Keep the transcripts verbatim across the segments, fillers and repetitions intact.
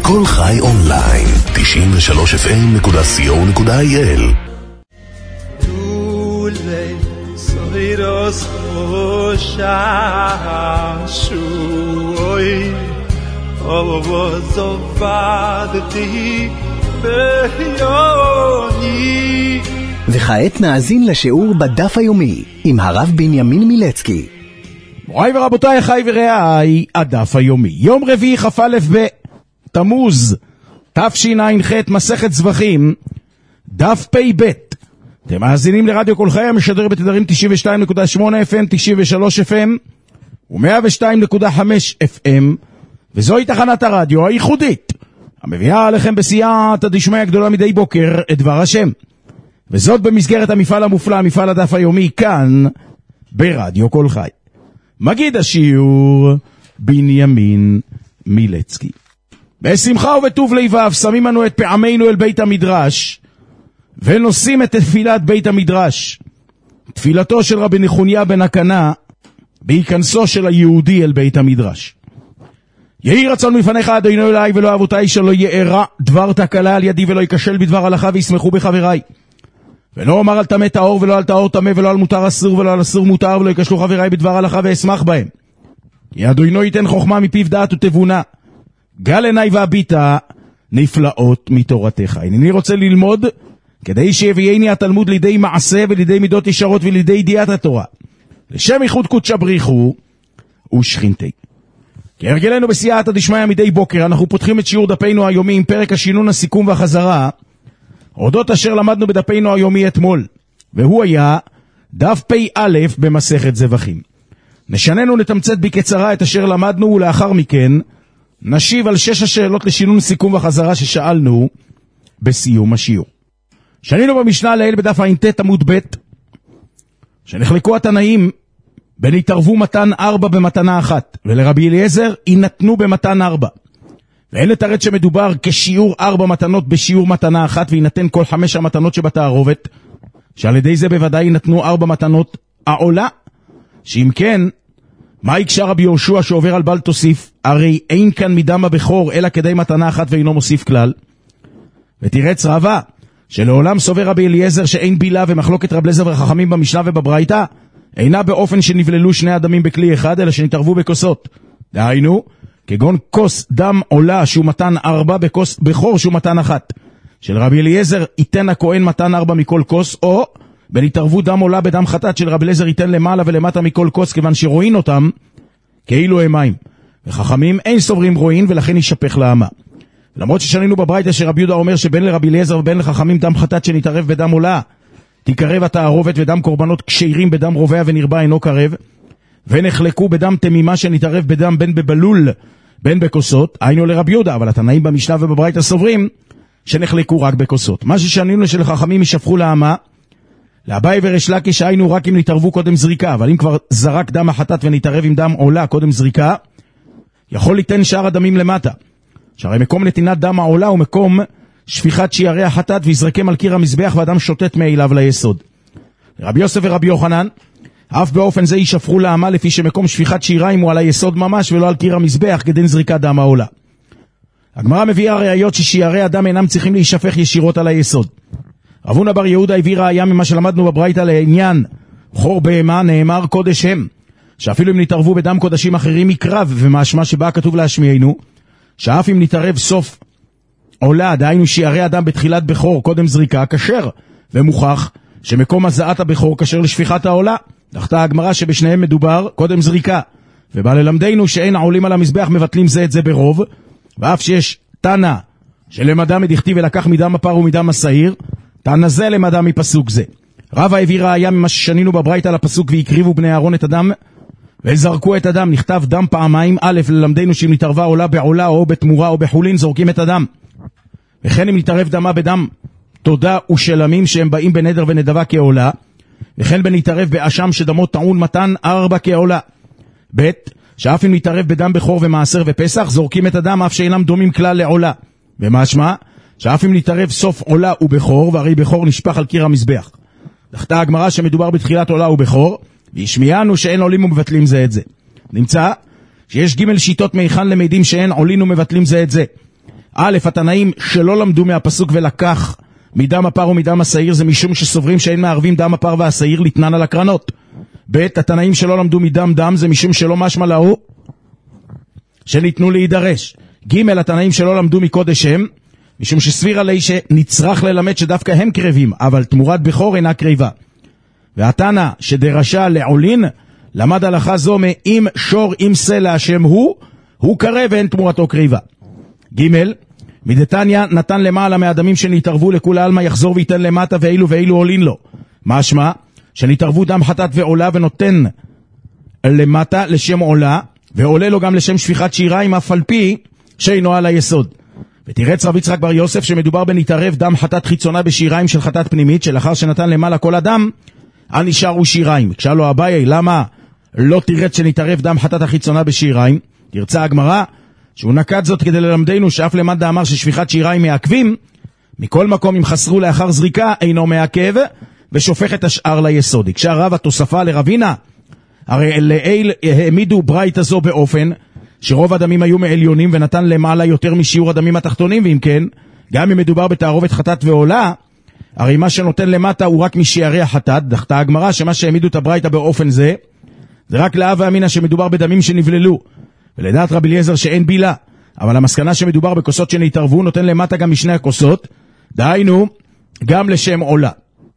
כל חי אונליין, תשעים ושלוש אף אם נקודה סי או נקודה איי אל. וכעת נאזין לשיעור בדף היומי עם הרב בנימין מילצקי. מוריי ורבותיי, חי ורעי, הדף היומי. יום רביעי כ"א בתמוז תשע"ח, מסכת זבחים, דף פ"ב. אתם מאזינים לרדיו כל חי, המשדר בתדרים תשעים ושתיים נקודה שמונה אף אם, תשעים ושלוש אף אם ו-מאה ושתיים נקודה חמש אף אם, וזוהי תחנת הרדיו הייחודית המביאה עליכם בסייעתא דשמיא הגדולה מדי בוקר את דבר השם, וזאת במסגרת המפעל המופלא, מפעל הדף היומי, כאן ברדיו כל חי. מגיד השיעור בנימין מילצקי. בשמחה ובטוב לבב שמים אנו את פעמינו אל בית המדרש ונושאים את תפילת בית המדרש, תפילתו של רבי נחוניה בן הקנה בהיכנסו של היהודי אל בית המדרש. יהי רצון מפניך אדוני אליי ולא אבותיי, שלא יארע דבר תקלה על ידי ולא יקשל בדבר הלכה וישמחו בחבריי, ולא אומר על טמא טהור ולא על טהור טמא, ולא על מותר אסור ולא על אסור מותר, ולא יקשלו חבריי בדבר הלכה ואשמח בהם. כי אדוני ייתן חוכמה מפיו דעת ותבונה, גל עיניי והביטה נפלאות מתורתך. אני רוצה ללמוד כדי שיביאני התלמוד לידי מעשה ולידי מידות ישרות ולידי ידיעת התורה, לשם ייחוד קודשא בריחו ושכינתי. כהרגלנו בסייעתא דשמיא מדי בוקר, אנחנו פותחים את שיעור דפינו היומי עם פרק השינון, הסיכום והחזרה, אודות אשר למדנו בדפינו היומי אתמול, והוא היה דף פ"א במסכת זבחים. נשננו נתמצת בקצרה את אשר למדנו, ולאחר מכן נשיב על שש השאלות לשינון, סיכום וחזרה ששאלנו בסיום השיעור. שנינו במשנה לעיל בדף ע"ט עמוד ב', שנחלקו התנאים בין התערבו מתן ארבע במתנה אחת, ולרבי אליעזר יינתנו במתן ארבע, ואין לתרד שמדובר כשיעור ארבע מתנות בשיעור מתנה אחת, וינתן כל חמש המתנות שבתערובת, שעל ידי זה בוודאי יינתנו ארבע מתנות העולה, שאם כן, מה יקשה רבי יהושע שעובר על בל תוסיף? הרי אין כאן מדם הבכור אלא כדי מתנה אחת ואינו מוסיף כלל. ותירץ רבה שלעולם סובר רבי אליעזר שאין בילה, ומחלוקת רב אליעזר וחכמים במשנה ובברייתא אינה באופן שנבללו שני אדמים בכלי אחד, אלא שנתערבו בכוסות. דהיינו, כגון כוס דם עולה שהוא מתן ארבע, בכוס בכור שהוא מתן אחת. של רבי אליעזר ייתן הכהן מתן ארבע מכל כוס, או בין התערבו דם עולה בדם חטאת של רבי אליעזר ייתן למעלה ולמטה מכל כוס, כיוון שרואים אותם כאילו הם מים. וחכמים אין סוברים רואים, ולכן יישפך לאמה. למרות ששנינו בברייתא שרבי יהודה אומר שבין לרבי אליעזר ובין לחכמים דם חטאת שנתערב בדם עולה תקרב התערובת, ודם קורבנות כשרים בדם רובע ונרבה אינו קרב, ונחלקו בדם תמימה שנתערב בדם בין בבלול בין בכוסות, היינו לרבי יהודה, אבל התנאים במשנה ובברייתא סוברים שנחלקו רק בכוסות. מה ששנינו שלחכמים ישפכו לאמה, לאביי וריש לקיש היינו רק אם נתערבו קודם זריקה, אבל אם כבר זרק דם החטאת ונתערב עם דם עולה קודם זריקה, יכול ליתן שאר הדמים למטה. שהרי מקום נתינת דם העולה הוא מקום שפיכת שיערי החטאת, ויזרקם על קיר המזבח ואדם שוטט מאליו ליסוד. רבי יוסף ורבי יוחנן אף באופן זה ישפכו לאמה, לפי שמקום שפיכת שיריים הוא על היסוד ממש ולא על קיר המזבח כדין זריקת דם העולה. הגמרא מביאה ראיות ששיערי הדם אינם צריכים להישפך ישירות על היסוד. רב הונא בר יהודה הביא ראיה ממה שלמדנו בברייתא לעניין חור בהמה, נאמר קודש הם, שאפילו אם נתערבו בדם קודשים אחרים יקרב, ומשמע שבא כתוב להשמיענו שאף אם נתערב סוף עולה, דהיינו שיערי הדם בתחילת בכור קודם זריקה, כשר, ומוכח שמקום הזעת הבכור כשר לשפיכת העולה. דחתה הגמרא שבשניהם מדובר קודם זריקה, ובא ללמדנו שאין העולים על המזבח מבטלים זה את זה ברוב, ואף שיש תנא שלמדה מדכתיב ולקח מדם הפר ומדם השעיר, תנא זה למדה מפסוק זה. רבא הביא ראיה ממה ששנינו בברייתא על הפסוק ויקריבו בני אהרון את הדם וזרקו את הדם. נכתב דם פעמיים, א' ללמדנו שאם נתערבה עולה בעולה או בתמורה או בחולין זורקים את הדם, וכן אם נתערב דמה בדם תודה ושלמים שהם באים בנדר ונדבה כעולה, וכן בנתערב באשם שדמו טעון מתן ארבע כעולה. ב' שאף אם נתערב בדם בכור ומעשר ופסח זורקים את הדם אף שאינם דומים כלל לעולה, ומשמע שאף אם נתערב סוף עולה ובכור, והרי בכור נשפך על קיר המזבח. דחתה הגמרא שמדובר בתחילת עולה ובכור, והשמיענו שאין עולים ומבטלים זה את זה. נמצא שיש ג' שיטות מיכן למדים שאין עולים ומבטלים זה את זה. א', התנאים שלא למדו מהפסוק ולקח מדם הפר ומדם השעיר, זה משום שסוברים שאין מערבים דם הפר והשעיר לתנן על הקרנות. ב', התנאים שלא למדו מדם דם, זה משום שלא משמע להו שניתנו להידרש. ג', התנאים שלא למדו מקודש הם, משום שסביר עלי שנצרך ללמד שדווקא הם קרבים, אבל תמורת בכור אינה קריבה. והתנא שדרשה לעולין, למד הלכה זו מאם שור אם סלע השם הוא, הוא קרב ואין תמורתו קריבה. ג', מדתניא נתן למעלה מהדמים שנתערבו לכול העלמא יחזור ויתן למטה ואילו ואילו עולין לו. משמע שנתערבו דם חטאת ועולה ונותן למטה לשם עולה, ועולה לו גם לשם שפיכת שיריים אף על פי שאינו על היסוד. ותירץ רב יצחק בר יוסף שמדובר בנתערב דם חטאת חיצונה בשיריים של חטאת פנימית, שלאחר שנתן למעלה כל הדם על נשארו שיריים. כשאל לו אביי למה לא תירץ שנתערב דם חטאת החיצונה בשיריים, תרצה הגמרא שהוא נקט זאת כדי ללמדנו שאף למד אמר ששפיכת שיריים מעכבים, מכל מקום אם חסרו לאחר זריקה אינו מעכב ושופך את השאר ליסוד. הקשה רב התוספה לרבינה, הרי לאל העמידו ברייתא זו באופן שרוב הדמים היו מעליונים ונתן למעלה יותר משיעור הדמים התחתונים, ואם כן, גם אם מדובר בתערובת חטאת ועולה, הרי מה שנותן למטה הוא רק משיערי החטאת. דחתה הגמרא שמה שהעמידו את הברייתא באופן זה, זה רק להווה אמינא שמדובר בדמים שנבללו, ולדעת רבי אליעזר שאין בילה, אבל המסקנה שמדובר בכוסות שנתערבו נותן למטה גם משני הכוסות, דהיינו גם לשם עולה.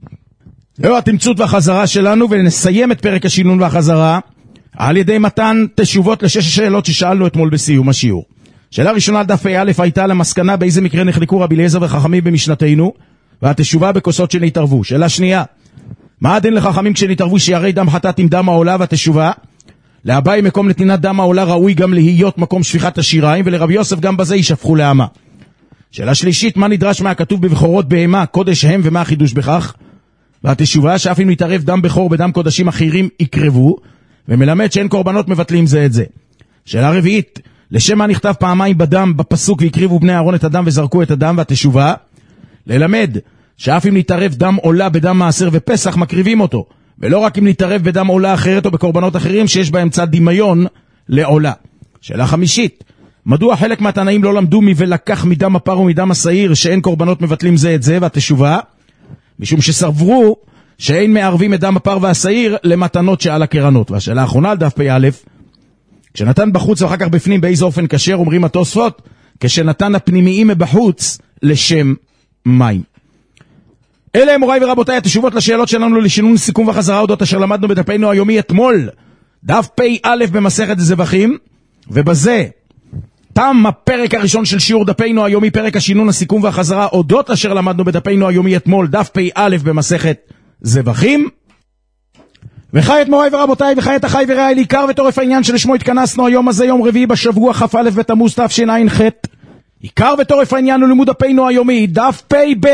זהו התמצות והחזרה שלנו, ונסיים את פרק השינון והחזרה על ידי מתן תשובות לשש השאלות ששאלנו אתמול בסיום השיעור. שאלה ראשונה על דף א' הייתה למסקנה באיזה מקרה נחלקו רבי אליעזר וחכמים במשנתנו, והתשובה בכוסות שנתערבו. שאלה שנייה, מה הדין לחכמים כשנתערבו שיערי דם חטאת עם דם העולה, והתשובה לאביי מקום נתינת דם העולה ראוי גם להיות מקום שפיכת השיריים, ולרבי יוסף גם בזה ישפכו לאמה. שאלה שלישית, מה נדרש מהכתוב בבכורות בהמה קודש הם ומה החידוש בכך, והתשובה שאף אם נתערב דם בכור בדם קודשים אחרים יקרבו, ומלמד שאין קורבנות מבטלים זה את זה. שאלה רביעית, לשם מה נכתב פעמיים בדם בפסוק ויקריבו בני אהרון את הדם וזרקו את הדם, והתשובה ללמד שאף אם נתערב דם עולה בדם מעשר ופסח מקריבים אותו, ולא רק אם נתערב בדם עולה אחרת או בקורבנות אחרים שיש בהם צד דמיון לעולה. שאלה חמישית, מדוע חלק מהתנאים לא למדו מ"ולקח מדם הפר ומדם השעיר" שאין קורבנות מבטלים זה את זה, והתשובה משום שסברו שאין מערבים את דם הפר והשעיר למתנות שעל הקרנות. והשאלה האחרונה על דף פ"א, כשנתן בחוץ ואחר כך בפנים באיזה אופן כשר, אומרים התוספות, כשנתן הפנימיים מבחוץ לשם מים. אלה הם מוריי ורבותיי התשובות לשאלות שלנו לשינון סיכום וחזרה אודות אשר למדנו בדפנו היומי אתמול, דף פ"א במסכת זבחים, ובזה תם הפרק הראשון של שיעור דפנו היומי, פרק השינון הסיכום והחזרה אודות אשר למדנו בדפנו היומי אתמול, דף פ"א במסכת זבחים. וחי את מוריי ורבותיי וחי את החי ורעי לעיקר וטורף העניין שלשמו התכנסנו היום הזה, יום רביעי בשבוע כ"א בתמוז תשע"ח. עיקר וטורף העניין הוא לימוד דפנו היומי, דף פ"ב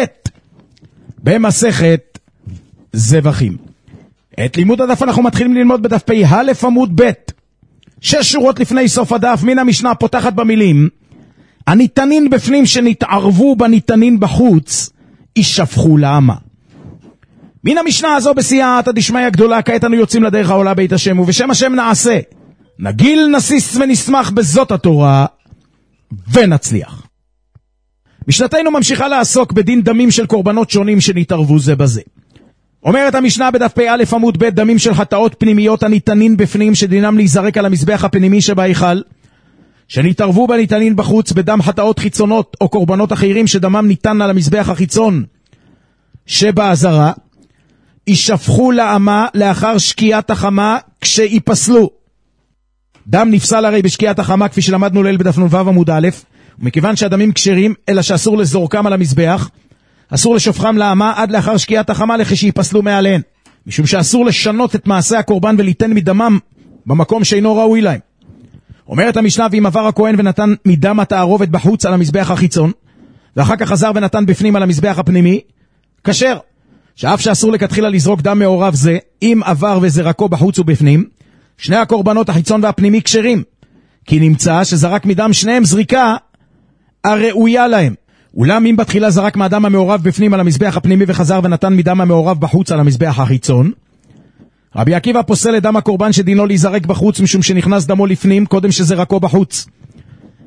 במסכת זבחים. את לימוד הדף אנחנו מתחילים ללמוד בדף פ"א עמוד ב', שש שורות לפני סוף הדף, מן המשנה פותחת במילים הניתנין בפנים שנתערבו בניתנין בחוץ ישפכו לאמה. מן המשנה הזו בסייעתא דשמיא גדולה, כעת אנו יוצאים לדרך העולה בית השם, ובשם השם נעשה, נגיל נסיס ונשמח בזאת התורה ונצליח. משנתנו ממשיכה לעסוק בדין דמים של קורבנות שונים שנתערבו זה בזה. אומרת המשנה בדף פ"א עמוד ב', דמים של חטאות פנימיות הניתנין בפנים שדינם להיזרק על המזבח הפנימי שבהיכל, שנתערבו בניתנין בחוץ בדם חטאות חיצונות או קורבנות אחרים שדמם ניתן על המזבח החיצון שבעזרה, ישפכו לאמה לאחר שקיעת החמה כשיפסלו. דם נפסל הרי בשקיעת החמה כפי שלמדנו ליל בדף נ"ו עמוד א', ומכיוון שהדמים כשרים אלא שאסור לזורקם על המזבח, אסור לשופכם לאמה עד לאחר שקיעת החמה לכשיפסלו מעליהן, משום שאסור לשנות את מעשה הקורבן וליתן מדמם במקום שאינו ראוי להם. אומרת המשנה, ואם עבר הכהן ונתן מדם התערובת בחוץ על המזבח החיצון, ואחר כך חזר ונתן בפנים על המזבח הפנימי, כשר. שאף שאסור לכתחילה לזרוק דם מעורב זה, אם עבר וזרקו בחוץ ובפנים, שני הקורבנות החיצון והפנימי כשרים, כי נמצא שזרק מדם שניהם זריקה הראויה להם. אולם אם בתחילה זרק מהדם המעורב בפנים על המזבח הפנימי וחזר ונתן מדם המעורב בחוץ על המזבח החיצון, רבי עקיבא פוסל את דם הקורבן שדינו להיזרק בחוץ, משום שנכנס דמו לפנים קודם שזרקו בחוץ.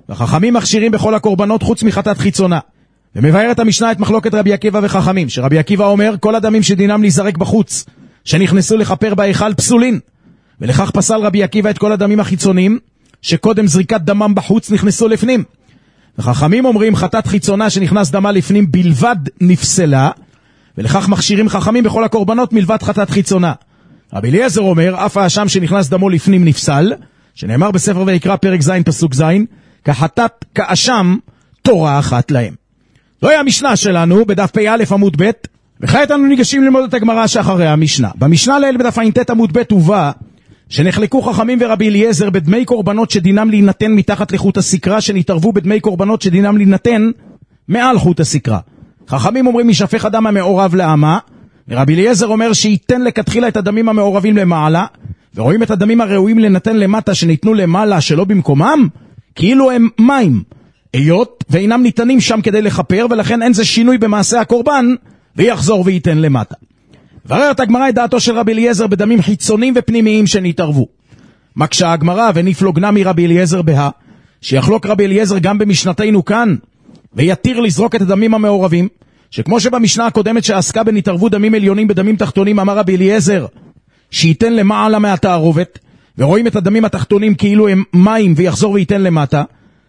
והחכמים מכשירים בכל הקורבנות חוץ מחטאת חיצונה. ומבאר את המשנה את מחלוקת רבי עקיבא וחכמים, שרבי עקיבא אומר, כל הדמים שדינם להיזרק בחוץ, שנכנסו לחפר בהיכל פסולין. ולכך פסל רבי עקיבא את כל הדמים החיצוניים, שקודם זריקת דמם בחוץ נכנסו לפנים. וחכמים אומרים, חטאת חיצונה שנכנס דמה לפנים בלבד נפסלה, ולכך מכשירים חכמים בכל הקורבנות מלבד חטאת חיצונה. רבי אליעזר אומר, אף האשם שנכנס דמו לפנים נפסל, שנאמר בספר ויקרא פרק ז' פסוק ז', כחטאת כאשם תורה אחת להם. זוהי המשנה שלנו בדף פ"א עמוד ב', וכעת אנו ניגשים ללמוד את הגמרא שאחרי המשנה. במשנה לעיל בדף ע"ט עמוד ב' הובא שנחלקו חכמים ורבי אליעזר בדמי קורבנות שדינם להינתן מתחת לחוט הסקרה, שנתערבו בדמי קורבנות שדינם להינתן מעל חוט הסקרה. חכמים אומרים משפך הדם המעורב לאמה, ורבי אליעזר אומר שייתן לכתחילה את הדמים המעורבים למעלה, ורואים את הדמים הראויים לנתן למטה שניתנו למעלה שלא במקומם, כאילו הם מים, היות ואינם ניתנים שם כדי לחפר, ולכן אין זה שינוי במעשה הקורבן, ויחזור וייתן למטה. בררת הגמרא את דעתו של רבי אליעזר בדמים חיצוניים ופנימיים שנתערבו. מקשה הגמרא ונפלוגנה מרבי אליעזר בה, שיחלוק רבי אליעזר גם במשנתנו כאן, ויתיר לזרוק את הדמים המעורבים, שכמו שבמשנה הקודמת שעסקה בנתערבו דמים עליונים בדמים תחתונים, אמר רבי אליעזר שייתן למעלה מהתערובת, ורואים את הדמים התחתונים כאילו הם מים ויחזור וייתן למטה,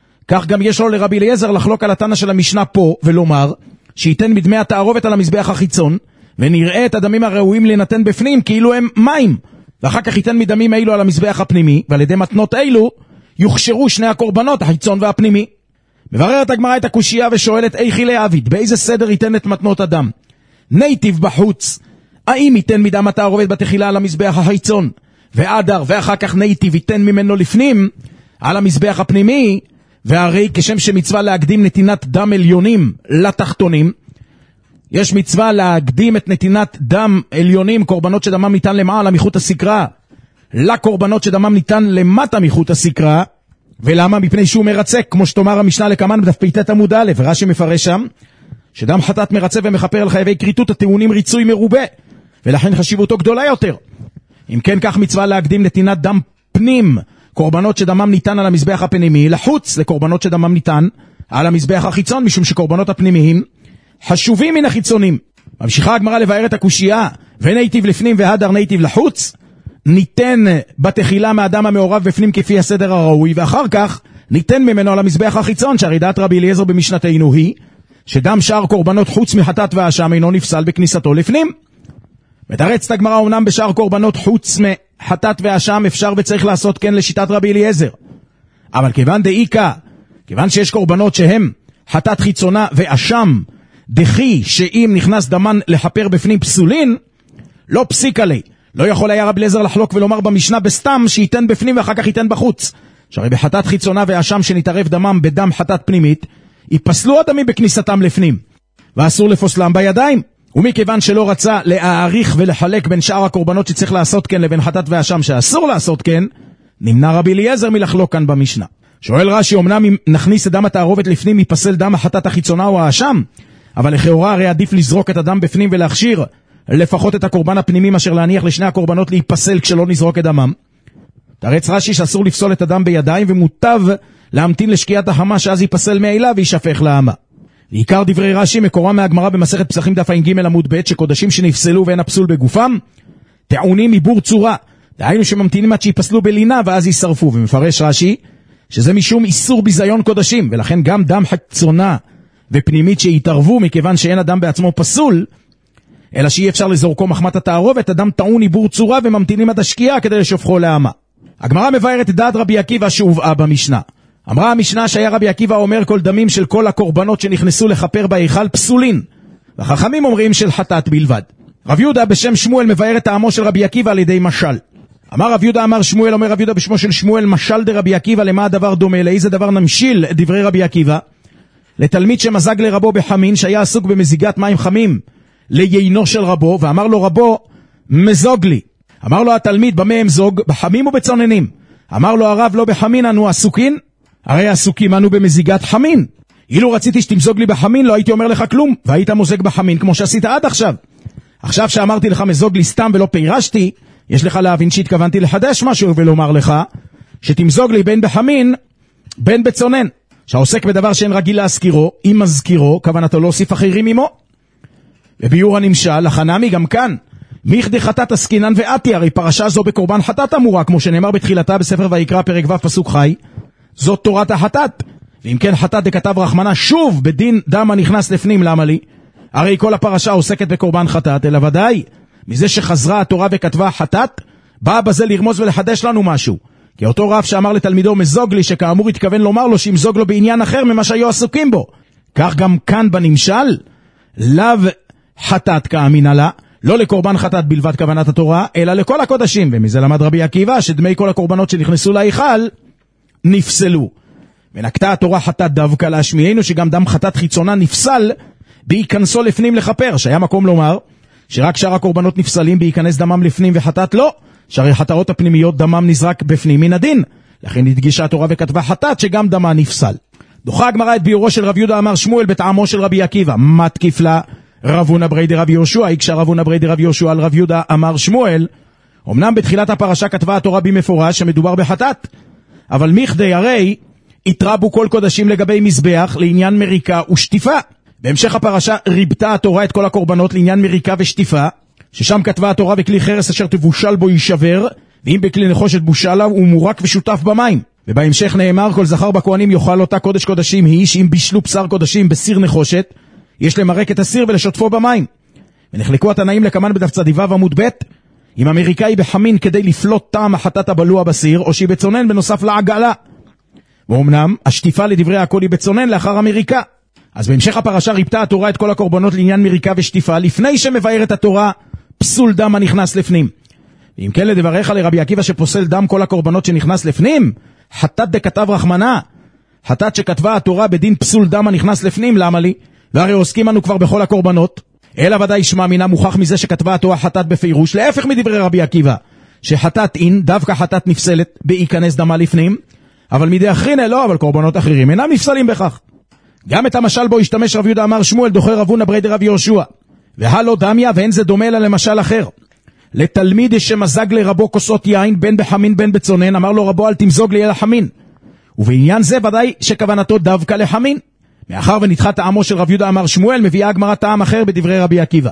כך גם יש לו לרבי אליעזר לחלוק על התנא של המשנה פה, ולומר שייתן מדמי התערובת על המזבח החיצון, ונראה את הדמים הראויים לנתן בפנים כאילו הם מים, ואחר כך ייתן מדמים אילו על המזבח הפנימי, ועל ידי מתנות אילו יוכשרו שני הקורבנות, החיצון והפנימי. מבררת הגמרא את הקושייה ושואלת, איכי לעביד, באיזה סדר ייתן את מתנות הדם? נייטיב בחוץ, האם ייתן מדם התערובת בתחילה על המזבח החיצון, ועדר, ואחר כך נייטיב ייתן ממנו לפנים על המזבח הפנימי? והרי כשם שמצווה להקדים נתינת דם עליונים לתחתונים, יש מצווה להקדים את נתינת דם עליונים, קורבנות שדמם ניתן למעלה מחוט הסקרה, לקורבנות שדמם ניתן למטה מחוט הסקרה. ולמה? מפני שהוא מרצק, כמו שתאמר המשנה לקמן בדף פ"ט עמוד א', רש"י מפרש שם שדם חטאת מרצה ומכפר על חייבי כריתות הטעונים ריצוי מרובה, ולכן חשיבותו גדולה יותר. אם כן, כך מצווה להקדים נתינת דם פנים, קורבנות שדמם ניתן על המזבח הפנימי, לחוץ לקורבנות שדמם ניתן על המזבח החיצון, משום שקורבנות הפנימיים חשובים מן החיצונים. ממשיכה הגמרא לבאר את הקושייה, ונייטיב לפנים והדר נייטיב לחוץ, ניתן בתחילה מהדם המעורב בפנים כפי הסדר הראוי, ואחר כך ניתן ממנו על המזבח החיצון, שהרי דעת רבי אליעזר במשנתנו היא שדם שאר קורבנות חוץ מחטאת ואשם אינו נפסל בכניסתו לפנים. מתרצת הגמרא, אומנם בשאר קורבנות חוץ מחטאת ואשם אפשר וצריך לעשות כן לשיטת רבי אליעזר, אבל כיוון דאיקה, כיוון שיש קורבנות שהם חטאת חיצונה ואשם, דחי שאם נכנס דמן לחפר בפנים פסולין, לא פסיק עלי. לא יכול היה רבי אליעזר לחלוק ולומר במשנה בסתם שייתן בפנים ואחר כך ייתן בחוץ, שהרי בחטאת חיצונה ואשם שנתערב דמם בדם חטאת פנימית, יפסלו הדמים בכניסתם לפנים, ואסור לפוסלם בידיים. ומכיוון שלא רצה להעריך ולחלק בין שאר הקורבנות שצריך לעשות כן לבין חטאת ואשם שאסור לעשות כן, נמנע רבי אליעזר מלחלוק כאן במשנה. שואל רש"י, אמנם אם נכניס את דם התערובת לפנים יפסל דם החטאת החיצונה או האשם, אבל לכאורה הרי עדיף לזרוק את הדם בפנים ולהכשיר לפחות את הקורבן הפנימי אשר להניח לשני הקורבנות להיפסל כשלא נזרוק את דמם. תרץ רש"י שאסור לפסול את הדם בידיים, ומוטב להמתין לשקיעת החמה שאז ייפסל מעילה וישפך לאמה. בעיקר דברי רש"י מקורם מהגמרא במסכת פסחים דף ע"ג עמוד ב', שקודשים שנפסלו ואין הפסול בגופם טעונים עיבור צורה, דהיינו שממתינים עד שיפסלו בלינה ואז יישרפו. ומפרש רש"י שזה משום איסור ביזיון קודשים, ולכן גם דם חיצונה ופנימית שיתערבו, מכיוון שאין אדם בעצמו פסול אלא שאי אפשר לזורקו מחמת התערובת, אדם טעון עיבור צורה וממתינים עד השקיעה כדי לשופכו לאמה. הגמרא מבארת את דעת רבי עקיבא שהובאה במשנה. אמרה המשנה שהיה רבי עקיבא אומר כל דמים של כל הקורבנות שנכנסו לחפר בהיכל פסולין, והחכמים אומרים של חטאת בלבד. רב יהודה בשם שמואל מבאר את טעמו של רבי עקיבא על ידי משל. אמר רב יהודה אמר שמואל, אומר רב יהודה בשמו של שמואל, משל דרבי עקיבא, למה הדבר דומה? לאיזה דבר נמשיל את דברי רבי עקיבא? לתלמיד שמזג לרבו בחמין, שהיה עסוק במזיגת מים חמים ליינו של רבו, ואמר לו רבו מזוג לי. אמר לו התלמיד במה אמזוג? בחמים ובצוננים. אמר לו הרב לא בחמין אנו עסוקין, הרי עסוקים אנו במזיגת חמין. אילו רציתי שתמזוג לי בחמין לא הייתי אומר לך כלום, והיית מוזג בחמין כמו שעשית עד עכשיו. עכשיו שאמרתי לך מזוג לי סתם ולא פירשתי, יש לך להבין שהתכוונתי לחדש משהו ולומר לך שתמזוג לי בין בחמין בין בצונן. שהעוסק בדבר שאין רגיל להזכירו, אם מזכירו, כוונתו להוסיף אחרים עמו. בביור הנמשל, החנמי גם כאן, מיכדי חטאת עסקינן ואתי, הרי פרשה זו בקורבן חטאת אמורה, כמו שנאמר בתחילתה בספר ויקרא פרק ו' פסוק חי, זאת תורת החטאת. ואם כן חטאת דכתב רחמנה, שוב בדין דם הנכנס לפנים, למה לי? הרי כל הפרשה עוסקת בקורבן חטאת, אלא ודאי, מזה שחזרה התורה וכתבה חטאת, באה בזה לרמוז ולחדש לנו משהו. כי אותו רב שאמר לתלמידו מזוג לי, שכאמור התכוון לומר לו שימזוג לו בעניין אחר ממה שהיו עסוקים בו. כך גם כאן בנמשל, לאו חטאת כאמינה לה, לא לקורבן חטאת בלבד כוונת התורה, אלא לכל הקודשים. ומזה למד רבי עקיבא שדמי כל הקורבנות שנכנסו להיכל נפסלו. ונקטה התורה חטאת דווקא להשמיענו שגם דם חטאת חיצונה נפסל בהיכנסו לפנים לחפר, שהיה מקום לומר שרק שאר הקורבנות נפסלים בהיכנס דמם לפנים וחטאת לא, שהרי חטאות הפנימיות דמם נזרק בפנים מן הדין. לכן הדגישה התורה וכתבה חטאת שגם דמה נפסל. דוחה הגמרא את ביורו של רב יהודה אמר שמואל בטעמו של רבי עקיבא. מה תקיף לה? רב הונא ברי דרב יהושע, הקשה רב הונא ברי דרב יהושע על רב יהודה אמר שמואל. אמנם בתחילת הפרשה כתבה התורה במפורש שמדובר בחטאת, אבל מכדי הרי התרבו כל קודשים לגבי מזבח לעניין מריקה ושטיפה. בהמשך הפרשה ריבתה התורה את כל הקורבנות לעניין מריקה ושטיפה, ששם כתבה התורה וכלי חרס אשר תבושל בו יישבר, ואם בכלי נחושת בושל הוא מורק ושותף במים. ובהמשך נאמר כל זכר בכהנים יאכל אותה קודש קודשים היא, שאם בישלו בשר קודשים בסיר נחושת יש למרק את הסיר ולשותפו במים. ונחלקו התנאים לכמן בדף צדיו עמוד ב' אם המריקה היא בחמין כדי לפלוט טעם החטאת הבלוע בסיר, או שהיא בצונן בנוסף לעגלה. ואומנם השטיפה לדברי הכל היא בצונן לאחר המריקה. אז בהמשך הפרשה ריבתה התורה את כל הקורבנות לעניין מריקה ושטיפה לפני שמבארת התורה פסול דם הנכנס לפנים. ואם כן לדבריך לרבי עקיבא שפוסל דם כל הקורבנות שנכנס לפנים, חטאת דכתב רחמנה, חטאת שכתבה התורה בדין פסול דם הנכנס לפנים, למה לי? והרי עוסקים אנו כבר בכל הקורבנות. אלא ודאי שמע מינה מוכח מזה שכתבה התורה חטאת בפירוש, להפך מדברי רבי עקיבא שחטאת אין דווקא חטאת נפסלת בהיכנס דמה לפנים, אבל מדי אחרינה לא, אבל קורבנות אחרים אינם נפסלים בכך. גם את המשל בו השתמש רב יהודה אמר שמואל דוחה רב הונא ברי דרב יהושע, והלא דמיה ואין זה דומה לה למשל אחר. לתלמיד שמזג לרבו כוסות יין בין בחמין בין בצונן, אמר לו רבו אל תמזוג לי אלא חמין, ובעניין זה ודאי שכוונתו דווקא לחמין. מאחר ונדחה טעמו של רב יהודה אמר שמואל, מביאה הגמרא טעם אחר בדברי רבי עקיבא.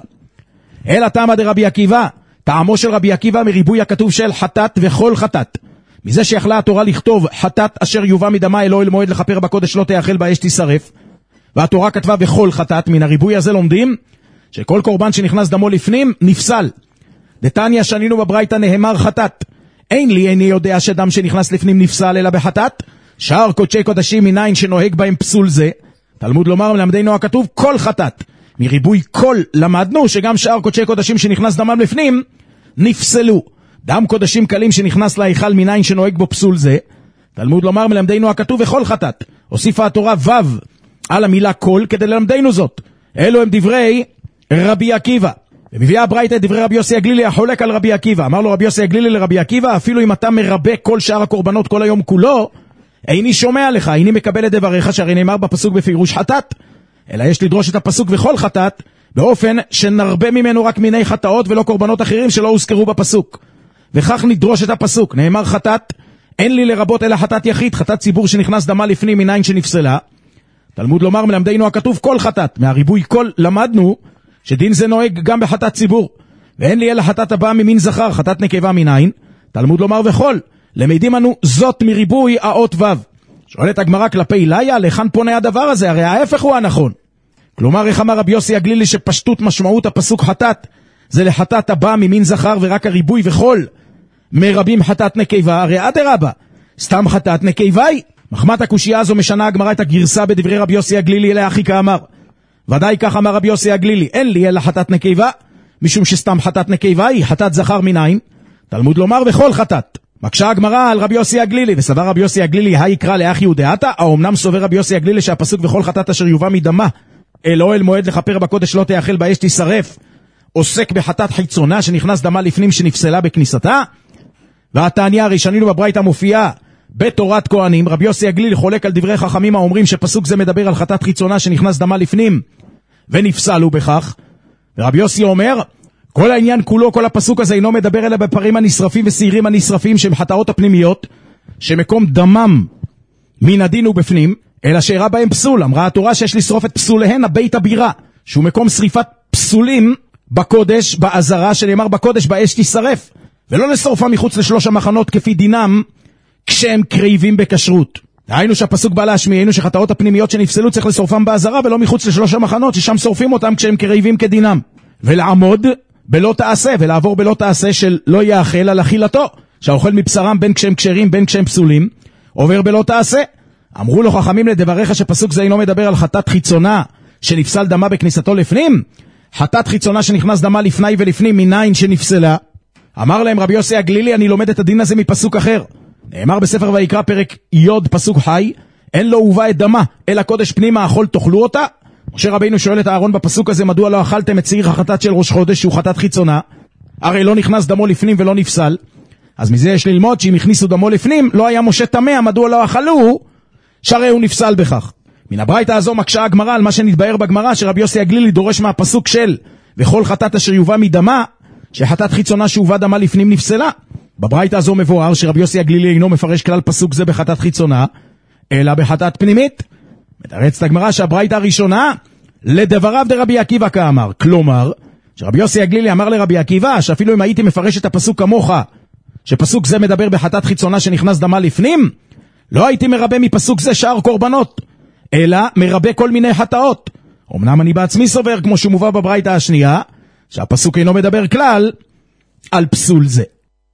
אלא טעמא דרבי עקיבא, טעמו של רבי עקיבא מריבוי הכתוב של חטאת וכל חטאת, מזה שיכלה התורה לכתוב חטאת אשר יובא מדמה אל אוהל מועד לכפר בקודש לא תאכל באש תישרף, והתורה כתבה וכל חטאת. מן הריבוי הזה לומדים שכל קורבן שנכנס דמו לפנים נפסל. דתניא שנינו בברייתא נאמר חטאת, אין לי איני יודע שדם שנכנס לפנים נפסל אלא בחטאת, שאר קודשי קודשים מניין שנוהג בהם פסול זה. תלמוד לומר מלמדנו הכתוב כל חטאת, מריבוי כל למדנו שגם שאר קודשי קודשים שנכנס דמם לפנים נפסלו. דם קודשים קלים שנכנס להיכל מניין שנוהג בו פסול זה. תלמוד לומר מלמדנו הכתוב וכל חטאת, הוסיפה התורה וו על המילה כל כדי ללמדנו זאת. אלו הם דברי רבי עקיבא. ומביאה הברייתא את דברי רבי יוסי הגלילי החולק על רבי עקיבא. אמר לו רבי יוסי הגלילי לרבי עקיבא, אפילו אם אתה מרבה כל שאר הקורבנות כל היום כולו, איני שומע לך, איני מקבל את דבריך, שהרי נאמר בפסוק בפירוש חטאת. אלא יש לדרוש את הפסוק וכל חטאת באופן שנרבה ממנו רק מיני חטאות ולא קורבנות אחרים שלא הוזכרו בפסוק. וכך נדרוש את הפסוק, נאמר חטאת, אין לי לרבות אלא חטאת יחיד, חטאת ציבור שנכנס דמה לפנים מניין שנפסלה. תלמוד לומר מלמדנו הכתוב כל חטאת, מהריבוי כל למדנו שדין זה נוהג גם בחטאת ציבור. ואין לי אלא חטאת הבאה ממין זכר, חטאת נקבה מניין. תלמוד לומר וכל, למדים אנו זאת מריבוי האות וו. שואלת הגמרא כלפי ליה, לכאן פונה הדבר הזה? הרי ההפך הוא הנכון. כלומר, איך אמר רבי יוסי הגלילי שפשטות משמעות הפסוק חטאת זה לחטאת הבא ממין זכר, ורק הריבוי וכל מרבים חטאת נקבה? הרי אדרבה, סתם חטאת נקבה היא. מחמת הקושייה הזו משנה הגמרא את הגרסה בדברי רבי יוסי הגלילי אלא אחי כאמר. ודאי כך אמר רבי יוסי הגלילי, אין לי אלא חטאת נקבה, משום שסתם חטאת נקבה היא, חטאת זכר מניין. תלמוד לומר וכל חטאת. מקשה הגמרא על רבי יוסי הגלילי, וסבר רבי יוסי הגלילי היקרא לאח יהודעתה, האומנם סובר רבי יוסי הגלילי שהפסוק וכל חטאת אשר יובא מדמה אל אוהל מועד לכפר בקודש לא תאכל באש תישרף עוסק בחטאת חיצונה שנכנס דמה לפנים שנפסלה בכניסתה? והתניא הרי שנינו בברייתא מופיעה בתורת כהנים. רבי יוסי הגלילי חולק על דברי חכמים האומרים שפסוק זה מדבר על חטאת חיצונה שנכנס דמה לפנים ונפסלו בכך. ורבי יוסי אומר כל העניין כולו, כל הפסוק הזה אינו מדבר אלא בפרים הנשרפים ושעירים הנשרפים שהם חטאות הפנימיות שמקום דמם מן הדין ובפנים, אלא שאירע בהם פסול. אמרה התורה שיש לשרוף את פסוליהן הבית הבירה, שהוא מקום שריפת פסולים בקודש, בעזרה, שנאמר בקודש באש תשרף, ולא לשרופם מחוץ לשלוש המחנות כפי דינם כשהם קריבים בכשרות. דהיינו שהפסוק בא להשמיענו שחטאות הפנימיות שנפסלו צריך לשרופם בעזרה ולא מחוץ לשלוש המחנות ששם שורפים אותם כשהם קריבים כדינם. ולעמוד בלא תעשה, ולעבור בלא תעשה של לא יאכל על אכילתו, שהאוכל מבשרם בין כשהם כשרים בין כשהם פסולים, עובר בלא תעשה. אמרו לו חכמים לדבריך שפסוק זה אינו מדבר על חטאת חיצונה שנפסל דמה בכניסתו לפנים, חטאת חיצונה שנכנס דמה לפני ולפנים מניין שנפסלה. אמר להם רבי יוסי הגלילי, אני לומד את הדין הזה מפסוק אחר. נאמר בספר ויקרא פרק יוד פסוק חי, אין לו הובא את דמה אלא קודש פנימה אכול תאכלו אותה. משה רבינו שואל את אהרון בפסוק הזה, מדוע לא אכלתם את שעיר החטאת של ראש חודש שהוא חטאת חיצונה? הרי לא נכנס דמו לפנים ולא נפסל. אז מזה יש ללמוד שאם הכניסו דמו לפנים לא היה משה טמא, מדוע לא אכלו? שהרי הוא נפסל בכך. מן הברייתא הזו מקשה הגמרא על מה שנתבהר בגמרא שרבי יוסי הגלילי דורש מהפסוק של וכל חטאת אשר יובא מדמה, שחטאת חיצונה שהובא דמה לפנים נפסלה. בברייתא הזו מבואר שרבי יוסי הגלילי אינו מפרש כלל פסוק זה בחטאת חיצונה אלא בחטאת פנימית. מתרצת הגמרא שהברייתא הראשונה לדבריו דרבי עקיבא כאמר, כלומר שרבי יוסי הגלילי אמר לרבי עקיבא שאפילו אם הייתי מפרש את הפסוק כמוך שפסוק זה מדבר בחטאת חיצונה שנכנס דמה לפנים, לא הייתי מרבה מפסוק זה שאר קורבנות אלא מרבה כל מיני חטאות. אמנם אני בעצמי סובר כמו שמובא בברייתא השנייה שהפסוק אינו מדבר כלל על פסול זה.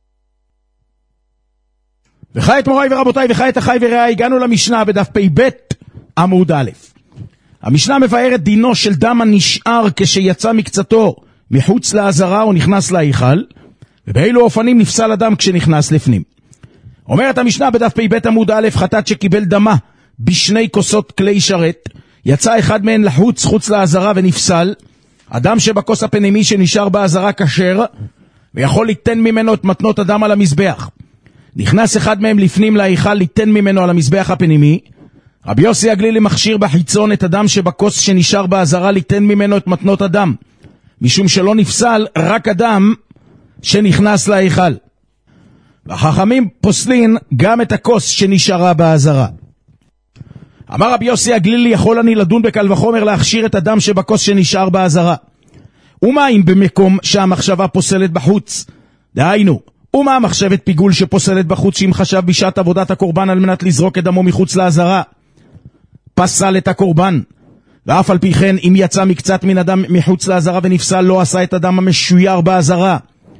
וכעת מוריי ורבותיי וכעת אחי ורעי, הגענו למשנה בדף פ"ב עמוד א'. המשנה מבארת דינו של דם הנשאר כשיצא מקצתו מחוץ לעזרה או נכנס להיכל, ובאילו אופנים נפסל אדם כשנכנס לפנים. אומרת המשנה בדף פ"ב עמוד א', חטאת שקיבל דמה בשני כוסות כלי שרת, יצא אחד מהן לחוץ חוץ לעזרה ונפסל, אדם שבכוס הפנימי שנשאר בעזרה כשר ויכול ליתן ממנו את מתנות הדם על המזבח. נכנס אחד מהם לפנים להיכל ליתן ממנו על המזבח הפנימי, רבי יוסי הגלילי מכשיר בחיצון את אדם שבכוס שנשאר בעזרה ליתן ממנו את מתנות הדם, משום שלא נפסל רק אדם שנכנס להיכל. והחכמים פוסלין גם את הכוס שנשארה בעזרה. אמר רבי יוסי הגלילי, יכול אני לדון בקל וחומר להכשיר את הדם שבכוס שנשאר בעזרה. ומה אם במקום שהמחשבה פוסלת בחוץ? דהיינו, ומה המחשבת פיגול שפוסלת בחוץ שאם חשב בשעת עבודת הקורבן על מנת לזרוק את דמו מחוץ לעזרה? פסל את הקורבן. ואף על פי כן, אם יצא מקצת מן אדם מחוץ לעזרה ונפסל, לא עשה את הדם המשויר בעזרה.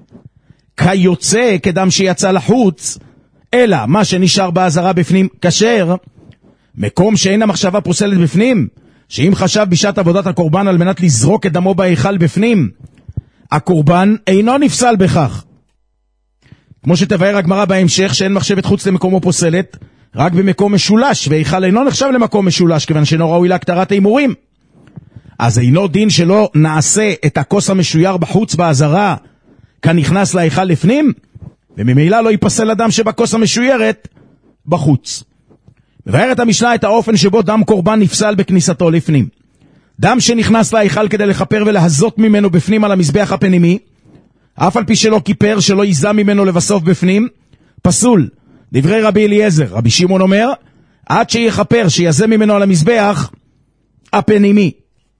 כיוצא כדם שיצא לחוץ, אלא מה שנשאר בעזרה בפנים כשר. מקום שאין המחשבה פוסלת בפנים, שאם חשב בשעת עבודת הקורבן על מנת לזרוק את דמו בהיכל בפנים, הקורבן אינו נפסל בכך. כמו שתבהר הגמרא בהמשך, שאין מחשבת חוץ למקומו פוסלת, רק במקום משולש, והיכל אינו נחשב למקום משולש, כיוון שאינו ראוי להקטרת האימורים. אז אינו דין שלא נעשה את הכוס המשויר בחוץ בעזרה, כנכנס להיכל לפנים, וממילא לא ייפסל אדם שבכוס המשוירת בחוץ. מבארת המשנה את האופן שבו דם קורבן נפסל בכניסתו לפנים. דם שנכנס להיכל כדי לחפר ולהזות ממנו בפנים על המזבח הפנימי, אף על פי שלא כיפר, שלא ייזה ממנו לבסוף בפנים, פסול. דברי רבי אליעזר, רבי שמעון אומר, עד שיחפר, שיזה ממנו על המזבח הפנימי.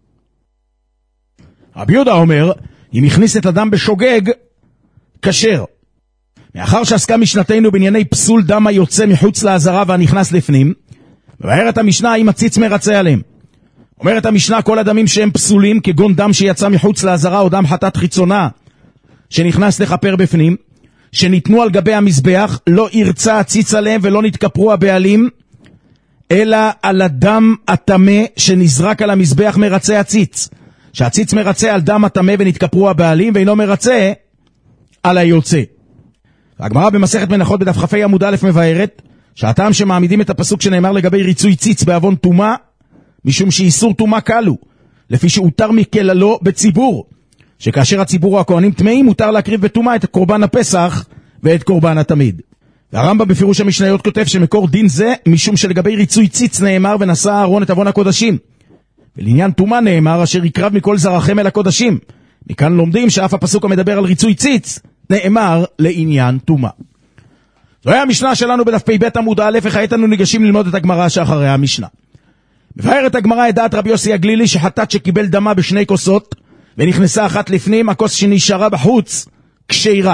רבי יהודה אומר, אם הכניס את הדם בשוגג, כשר. מאחר שעסקה משנתנו בענייני פסול דם היוצא מחוץ לעזרה והנכנס לפנים, מבארת המשנה אם הציץ מרצה עליהם. אומרת המשנה, כל הדמים שהם פסולים, כגון דם שיצא מחוץ לעזרה או דם חטאת חיצונה, שנכנס לחפר בפנים, שניתנו על גבי המזבח, לא ירצה הציץ עליהם ולא נתכפרו הבעלים, אלא על הדם התמה שנזרק על המזבח מרצה הציץ. שהציץ מרצה על דם התמה ונתכפרו הבעלים, ואינו מרצה על היוצא. הגמרא במסכת מנחות בדף כ"ה עמוד א' מבארת שהטעם שמעמידים את הפסוק שנאמר לגבי ריצוי ציץ בעוון טומאה, משום שאיסור טומאה קלו, לפי שהותר מכללו בציבור, שכאשר הציבור או הכהנים טמאים מותר להקריב בטומאה את קורבן הפסח ואת קורבן התמיד. והרמב"ם בפירוש המשניות כותב שמקור דין זה משום שלגבי ריצוי ציץ נאמר ונשא אהרון את עוון הקודשים, ולעניין טומאה נאמר אשר יקרב מכל זרעכם אל הקודשים. מכאן לומדים שאף הפסוק המדבר על ריצוי ציץ נאמר לעניין טומאה. זוהי המשנה שלנו בדף פ"ב עמוד א', וכעת אנו ניגשים ללמוד את הגמרא שאחרי המשנה. מבארת הגמרא את דעת רבי יוסי הגלילי שחטאת שקיבל דמה בשני כוסות ונכנסה אחת לפנים, הכוס שנשארה בחוץ כשרה.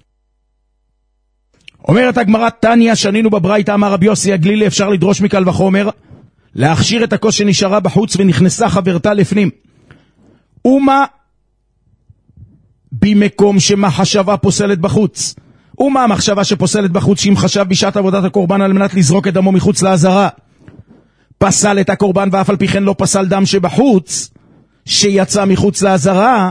אומרת הגמרא תניא שנינו בברייתא אמר רבי יוסי הגלילי אפשר לדרוש מקל וחומר להכשיר את הכוס שנשארה בחוץ ונכנסה חברתה לפנים. ומה במקום שמחשבה פוסלת בחוץ? ומה המחשבה שפוסלת בחוץ שאם חשב בשעת עבודת הקורבן על מנת לזרוק את דמו מחוץ לעזרה פסל את הקורבן ואף על פי כן לא פסל דם שבחוץ שיצא מחוץ לעזרה,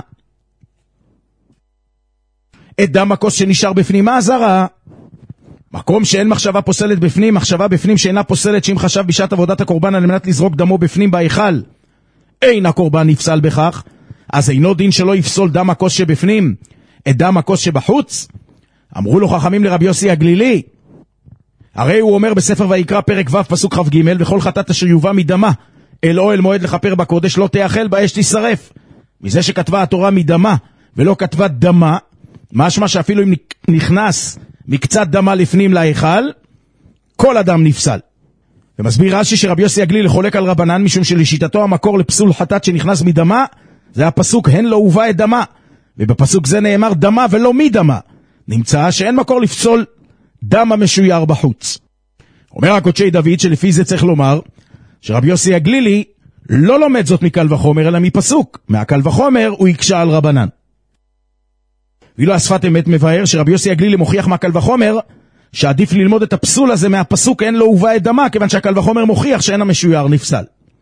את דם הכוס שנשאר בפנים העזרה. מקום שאין מחשבה פוסלת בפנים, מחשבה בפנים שאינה פוסלת שאם חשב בשעת עבודת הקורבן על מנת לזרוק דמו בפנים בהיכל אין הקורבן נפסל בכך, אז אינו דין שלא יפסול דם הכוס שבפנים את דם הכוס שבחוץ? אמרו לו חכמים לרבי יוסי הגלילי, הרי הוא אומר בספר ויקרא פרק ו' פסוק כ"ג, וכל חטאת אשר יובא מדמה אל אוהל מועד לכפר בקודש לא תאכל באש תשרף. מזה שכתבה התורה מדמה ולא כתבה דמה, משמע שאפילו אם נכנס מקצת דמה לפנים להיכל כל אדם נפסל. ומסביר רש"י שרבי יוסי הגלילי חולק על רבנן משום שלשיטתו המקור לפסול חטאת שנכנס מדמה זה הפסוק הן לא הובא את דמה, ובפסוק זה נאמר דמה ולא מדמה, נמצא שאין מקור לפסול דם המשויר בחוץ. אומר הקודשי דוד שלפי זה צריך לומר שרבי יוסי הגלילי לא לומד זאת מקל וחומר אלא מפסוק, מהקל וחומר הוא יקשה על רבנן. ואילו השפת אמת מבאר שרבי יוסי הגלילי מוכיח מהקל וחומר שעדיף ללמוד את הפסול הזה מהפסוק אין לא הובא את דמה, כיוון שהקל וחומר מוכיח שאין המשויר נפסל.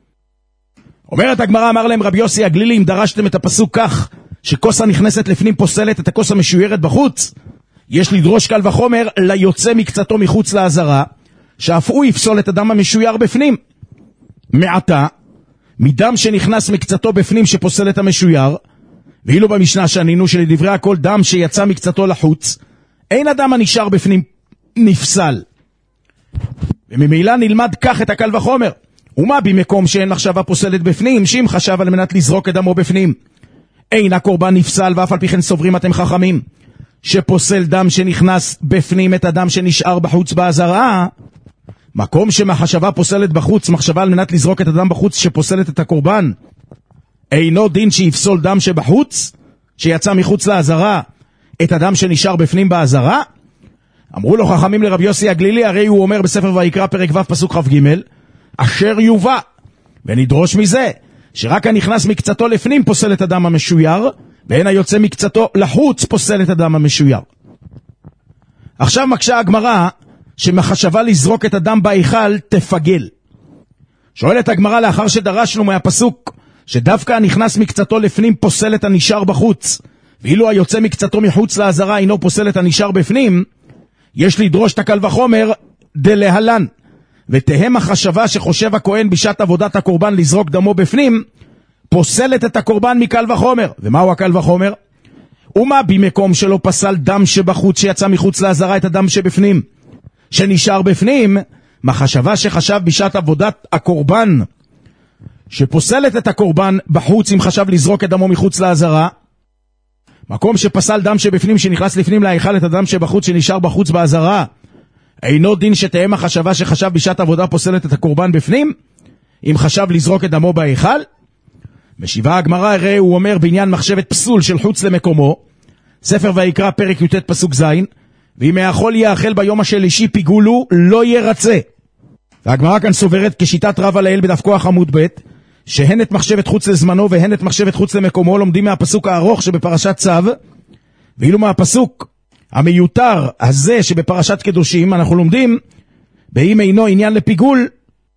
אומרת הגמרא אמר להם רבי יוסי הגלילי אם דרשתם את הפסוק כך שכוס הנכנסת לפנים פוסלת את הכוס המשוירת בחוץ, יש לדרוש קל וחומר ליוצא מקצתו מחוץ לעזרה שאף הוא יפסול את הדם המשויר בפנים. מעתה מדם שנכנס מקצתו בפנים שפוסל את המשויר, ואילו במשנה שנינו שלדברי הכל דם שיצא מקצתו לחוץ אין הדם הנשאר בפנים נפסל, וממילא נלמד כך את הקל וחומר. ומה במקום שאין מחשבה פוסלת בפנים שאם חשב על מנת לזרוק את דמו בפנים אין הקורבן נפסל, ואף על פי כן סוברים אתם חכמים שפוסל דם שנכנס בפנים את הדם שנשאר בחוץ בעזרה. מקום שמחשבה פוסלת בחוץ, מחשבה על מנת לזרוק את הדם בחוץ שפוסלת את הקורבן, אינו דין שיפסול דם שבחוץ שיצא מחוץ לעזרה את הדם שנשאר בפנים בעזרה? אמרו לו חכמים לרבי יוסי הגלילי, הרי הוא אומר בספר ויקרא פרק ו' פסוק כ"ג אשר יובא, ונדרוש מזה שרק הנכנס מקצתו לפנים פוסל את הדם המשויר ואין היוצא מקצתו לחוץ פוסל את הדם המשויר. עכשיו מקשה הגמרא שמחשבה לזרוק את הדם בהיכל תפגל. שואלת הגמרא לאחר שדרשנו מהפסוק שדווקא הנכנס מקצתו לפנים פוסל את הנשאר בחוץ ואילו היוצא מקצתו מחוץ לעזרה אינו פוסל את הנשאר בפנים, יש לדרוש את הקל וחומר דלהלן, ותהם החשבה שחושב הכהן בשעת עבודת הקורבן לזרוק דמו בפנים פוסלת את הקורבן מקל וחומר. ומהו הקל וחומר? ומה במקום שלא פסל דם שבחוץ שיצא מחוץ לעזרה את הדם שבפנים שנשאר בפנים, מחשבה שחשב בשעת עבודת הקורבן שפוסלת את הקורבן בחוץ אם חשב לזרוק את דמו מחוץ לעזרה, מקום שפסל דם שבפנים שנכנס לפנים להיכל את הדם שבחוץ שנשאר בחוץ בעזרה, אינו דין שתהם החשבה שחשב בשעת עבודה פוסלת את הקורבן בפנים אם חשב לזרוק את דמו בהיכל? משיבה הגמרא, הרי הוא אומר בעניין מחשבת פסול של חוץ למקומו, ספר ויקרא פרק י"ט פסוק ז', ואם האכול יאכל ביום השלישי פיגולו לא ירצה. והגמרא כאן סוברת כשיטת רב הלאל בדף כוח עמוד ב' שהן את מחשבת חוץ לזמנו והן את מחשבת חוץ למקומו לומדים מהפסוק הארוך שבפרשת צו, ואילו מהפסוק המיותר הזה שבפרשת קדושים אנחנו לומדים באם אינו עניין לפיגול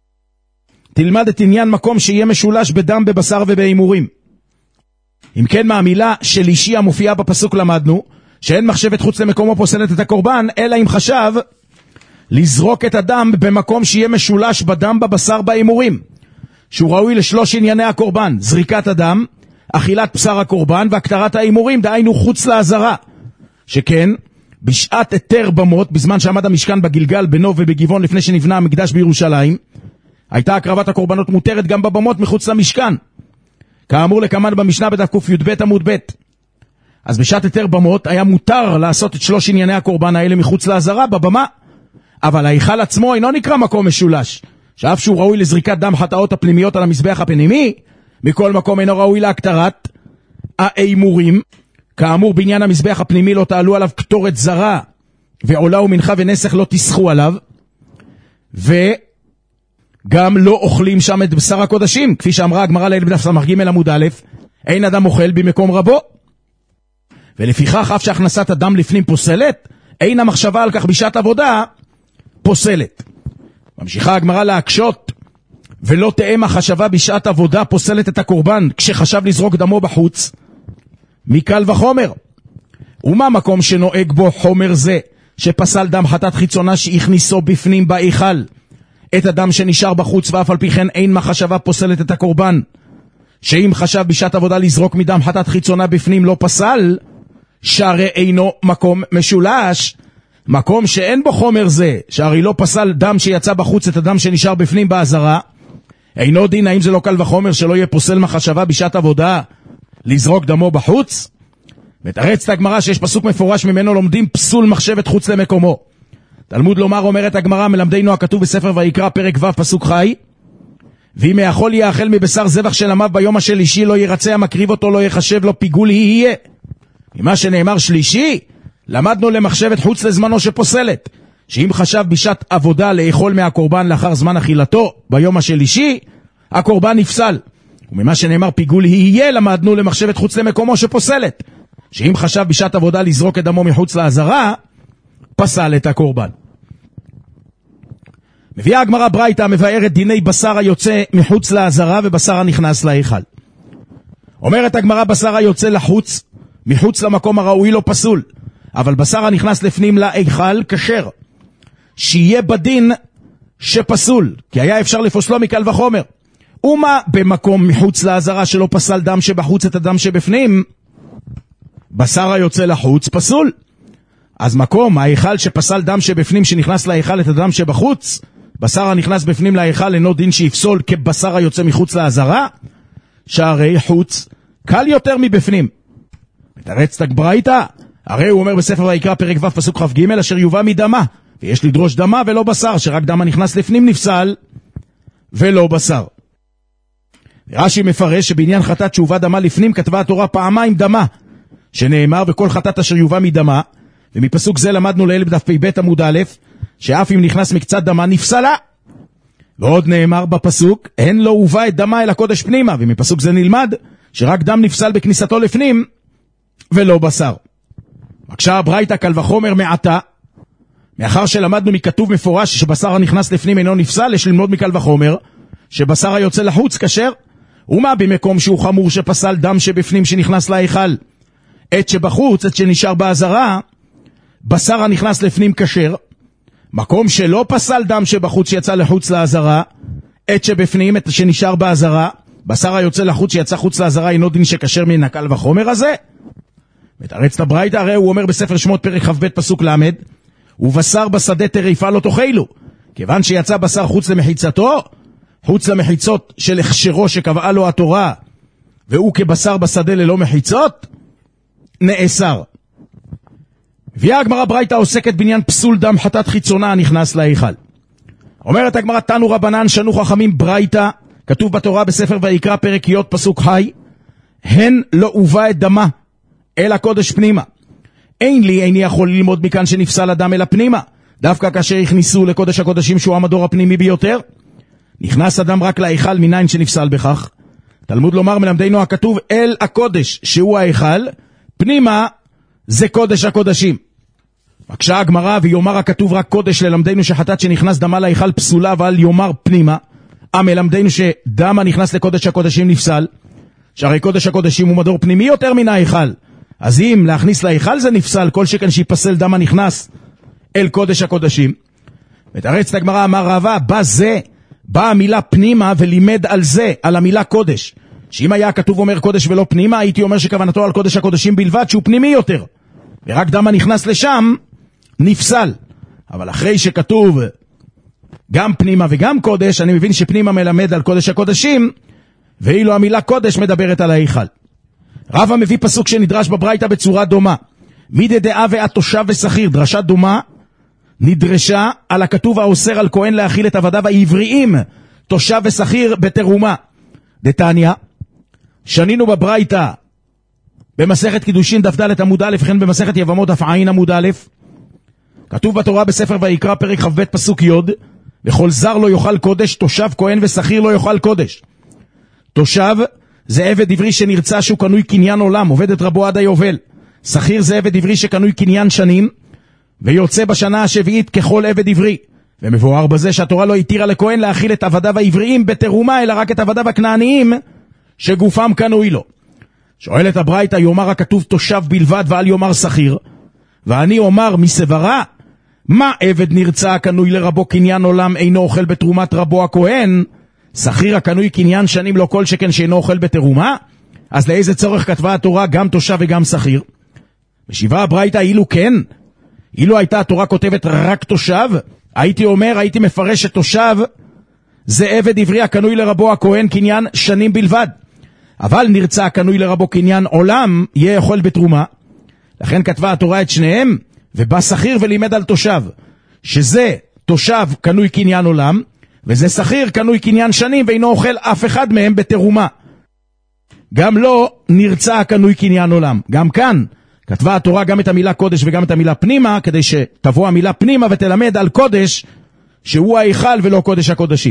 תלמד את עניין מקום שיהיה משולש בדם בבשר ובאימורים. אם כן מהמילה שלישי המופיעה בפסוק למדנו שאין מחשבת חוץ למקומו פוסלת את הקורבן אלא אם חשב לזרוק את הדם במקום שיהיה משולש בדם בבשר באימורים, שהוא ראוי לשלוש ענייני הקורבן: זריקת הדם, אכילת בשר הקורבן והקטרת האימורים, דהיינו חוץ לעזרה. שכן בשעת היתר במות, בזמן שעמד המשכן בגלגל בנו ובגבעון לפני שנבנה המקדש בירושלים, הייתה הקרבת הקורבנות מותרת גם בבמות מחוץ למשכן, כאמור לקמן במשנה בדף קי"ב עמוד ב'. אז בשעת היתר במות היה מותר לעשות את שלוש ענייני הקורבן האלה מחוץ לעזרה בבמה, אבל ההיכל עצמו אינו נקרא מקום משולש שאף שהוא ראוי לזריקת דם חטאות הפנימיות על המזבח הפנימי, מכל מקום אינו ראוי להקטרת האימורים. כאמור, בעניין המזבח הפנימי לא תעלו עליו קטורת זרה, ועולה ומנחה ונסך לא תסחו עליו, וגם לא אוכלים שם את בשר הקודשים, כפי שאמרה הגמרא לעיל בדף סמ"ג עמוד א', אין אדם אוכל במקום רבו. ולפיכך אף שהכנסת הדם לפנים פוסלת, אין המחשבה על כך בשעת עבודה פוסלת. ממשיכה הגמרא להקשות, ולא תהיה מחשבה בשעת עבודה פוסלת את הקורבן כשחשב לזרוק דמו בחוץ, מקל וחומר. ומה מקום שנוהג בו חומר זה שפסל דם חטאת חיצונה שהכניסו בפנים בהיכל את הדם שנשאר בחוץ, ואף על פי כן אין מחשבה פוסלת את הקורבן, שאם חשב בשעת עבודה לזרוק מדם חטאת חיצונה בפנים לא פסל, שהרי אינו מקום משולש. מקום שאין בו חומר זה, שהרי לא פסל דם שיצא בחוץ את הדם שנשאר בפנים בעזרה, אינו דין. האם זה לא קל וחומר שלא יהיה פוסל מחשבה בשעת עבודה לזרוק דמו בחוץ? מתרצת הגמרא שיש פסוק מפורש ממנו לומדים פסול מחשבת חוץ למקומו. תלמוד לומר, אומרת הגמרא, מלמדנו הכתוב בספר ויקרא פרק ו' פסוק חי, ואם יאכל יאכל מבשר זבח של עמיו ביום השלישי, לא ירצה המקריב אותו, לא יחשב לו פיגול יהיה. ממה שנאמר שלישי, למדנו למחשבת חוץ לזמנו שפוסלת, שאם חשב בשעת עבודה לאכול מהקורבן לאחר זמן אכילתו ביום השלישי, הקורבן נפסל. וממה שנאמר פיגול יהיה, למדנו למחשבת חוץ למקומו שפוסלת, שאם חשב בשעת עבודה לזרוק את דמו מחוץ לעזרה, פסל את הקורבן. מביאה הגמרא ברייתא מבארת דיני בשר היוצא מחוץ לעזרה ובשר הנכנס להיכל. אומרת הגמרא, בשר היוצא לחוץ מחוץ למקום הראוי לא פסול, אבל בשר הנכנס לפנים להיכל כשר, שיהיה בדין שפסול, כי היה אפשר לפוסלו מקל וחומר. ומה במקום מחוץ לעזרה שלא פסל דם שבחוץ את הדם שבפנים, בשר היוצא לחוץ פסול. אז מקום ההיכל שפסל דם שבפנים שנכנס להיכל את הדם שבחוץ, בשר הנכנס בפנים להיכל אינו דין שיפסול כבשר היוצא מחוץ לעזרה, שהרי חוץ קל יותר מבפנים. מתרצת הגברייתא, הרי הוא אומר בספר ויקרא פרק ו' פסוק כ"ג, אשר יובא מדמה, ויש לדרוש דמה ולא בשר, שרק דם הנכנס לפנים נפסל ולא בשר. רש"י מפרש שבעניין חטאת שהובא דמה לפנים כתבה התורה פעמיים דמה, שנאמר וכל חטאת אשר יובא מדמה, ומפסוק זה למדנו לעיל בדף פ"ב עמוד א', שאף אם נכנס מקצת דמה נפסלה. ועוד נאמר בפסוק, הן לא הובא את דמה אל הקודש פנימה, ומפסוק זה נלמד שרק דם נפסל בכניסתו לפנים ולא בשר. מקשה הברייתא קל וחומר מעתה, מאחר שלמדנו מכתוב מפורש שבשר הנכנס לפנים אינו נפסל, יש ללמוד מקל וחומר שבשר היוצא לחוץ כשר. ומה במקום שהוא חמור שפסל דם שבפנים שנכנס להיכל את שבחוץ, את שנשאר בעזרה, בשר הנכנס לפנים כשר. מקום שלא פסל דם שבחוץ שיצא לחוץ לעזרה, את שבפנים, את שנשאר בעזרה, בשר היוצא לחוץ שיצא חוץ לעזרה אינו דין שכשר מן הקל וחומר הזה. מתרצת הברייתא, הרי הוא אומר בספר שמות פרק כ"ב פסוק ל', ובשר בשדה טריפה לא תאכלו, כיוון שיצא בשר חוץ למחיצתו, חוץ למחיצות של הכשרו שקבעה לו התורה, והוא כבשר בשדה ללא מחיצות, נאסר. הביאה הגמרא ברייתא עוסקת בעניין פסול דם חטאת חיצונה הנכנס להיכל. אומרת הגמרא, תנו רבנן שנו חכמים ברייתא, כתוב בתורה בספר ויקרא פרק י' פסוק חי, הן לא הובא את דמה אל הקודש פנימה. אין לי, איני יכול ללמוד מכאן שנפסל הדם אל הפנימה, דווקא כאשר הכניסו לקודש הקודשים שהוא המדור הפנימי ביותר. נכנס הדם רק להיכל, מניין שנפסל בכך. תלמוד לומר, מלמדנו הכתוב אל הקודש שהוא ההיכל, פנימה זה קודש הקודשים. מקשה הגמרא, ויאמר הכתוב רק קודש, ללמדנו שחטאת שנכנס דמה להיכל פסולה, אבל יאמר פנימה, המלמדנו שדם הנכנס לקודש הקודשים נפסל, שהרי קודש הקודשים הוא מדור פנימי יותר מן ההיכל. אז אם להכניס להיכל זה נפסל, כל שכן שיפסל דם הנכנס אל קודש הקודשים. ותרצת הגמרא, אמר רבא, בזה באה המילה פנימה ולימד על זה, על המילה קודש, שאם היה כתוב אומר קודש ולא פנימה, הייתי אומר שכוונתו על קודש הקודשים בלבד, שהוא פנימי יותר, ורק דם הנכנס לשם נפסל. אבל אחרי שכתוב גם פנימה וגם קודש, אני מבין שפנימה מלמד על קודש הקודשים, ואילו המילה קודש מדברת על ההיכל. רבא מביא פסוק שנדרש בברייתא בצורה דומה, מידי דעה ואת תושב ושכיר, דרשה דומה, נדרשה על הכתוב האוסר על כהן להאכיל את עבדיו העבריים, תושב ושכיר בתרומה. דתניא, שנינו בברייתא, במסכת קידושין דף ד' עמוד א', וכן במסכת יבמות דף ע' עמוד א', כתוב בתורה בספר ויקרא פרק כ"ב פסוק י', וכל זר לא יאכל קודש, תושב כהן ושכיר לא יאכל קודש. תושב זה עבד עברי שנרצה שהוא קנוי קניין עולם, עובד את רבו עד היובל. שכיר זה עבד עברי שקנוי קניין שנים, ויוצא בשנה השביעית ככל עבד עברי. ומבואר בזה שהתורה לא התירה לכהן להאכיל את עבדיו העבריים בתרומה, אלא רק את עבדיו הכנעניים שגופם קנוי לו. שואלת הברייתא, יאמר הכתוב תושב בלבד ואל יאמר שכיר, ואני אומר מסברה, מה עבד נרצה קנוי לרבו קניין עולם אינו אוכל בתרומת רבו הכהן, שכיר הקנוי קניין שנים לא כל שכן שאינו אוכל בתרומה? אז לאיזה צורך כתבה התורה גם תושב וגם שכיר? משיבה הברייתא, אילו כן, אילו הייתה התורה כותבת רק תושב, הייתי אומר, הייתי מפרש שתושב זה עבד עברי הקנוי לרבו הכהן קניין שנים בלבד, אבל נרצה הקנוי לרבו קניין עולם יהיה יכול בתרומה. לכן כתבה התורה את שניהם, ובא שכיר ולימד על תושב, שזה תושב קנוי קניין עולם, וזה שכיר קנוי קניין שנים ואינו אוכל אף אחד מהם בתרומה. גם לא נרצה הקנוי קניין עולם. גם כאן כתבה התורה גם את המילה קודש וגם את המילה פנימה, כדי שתבוא המילה פנימה ותלמד על קודש שהוא ההיכל ולא קודש הקודשים.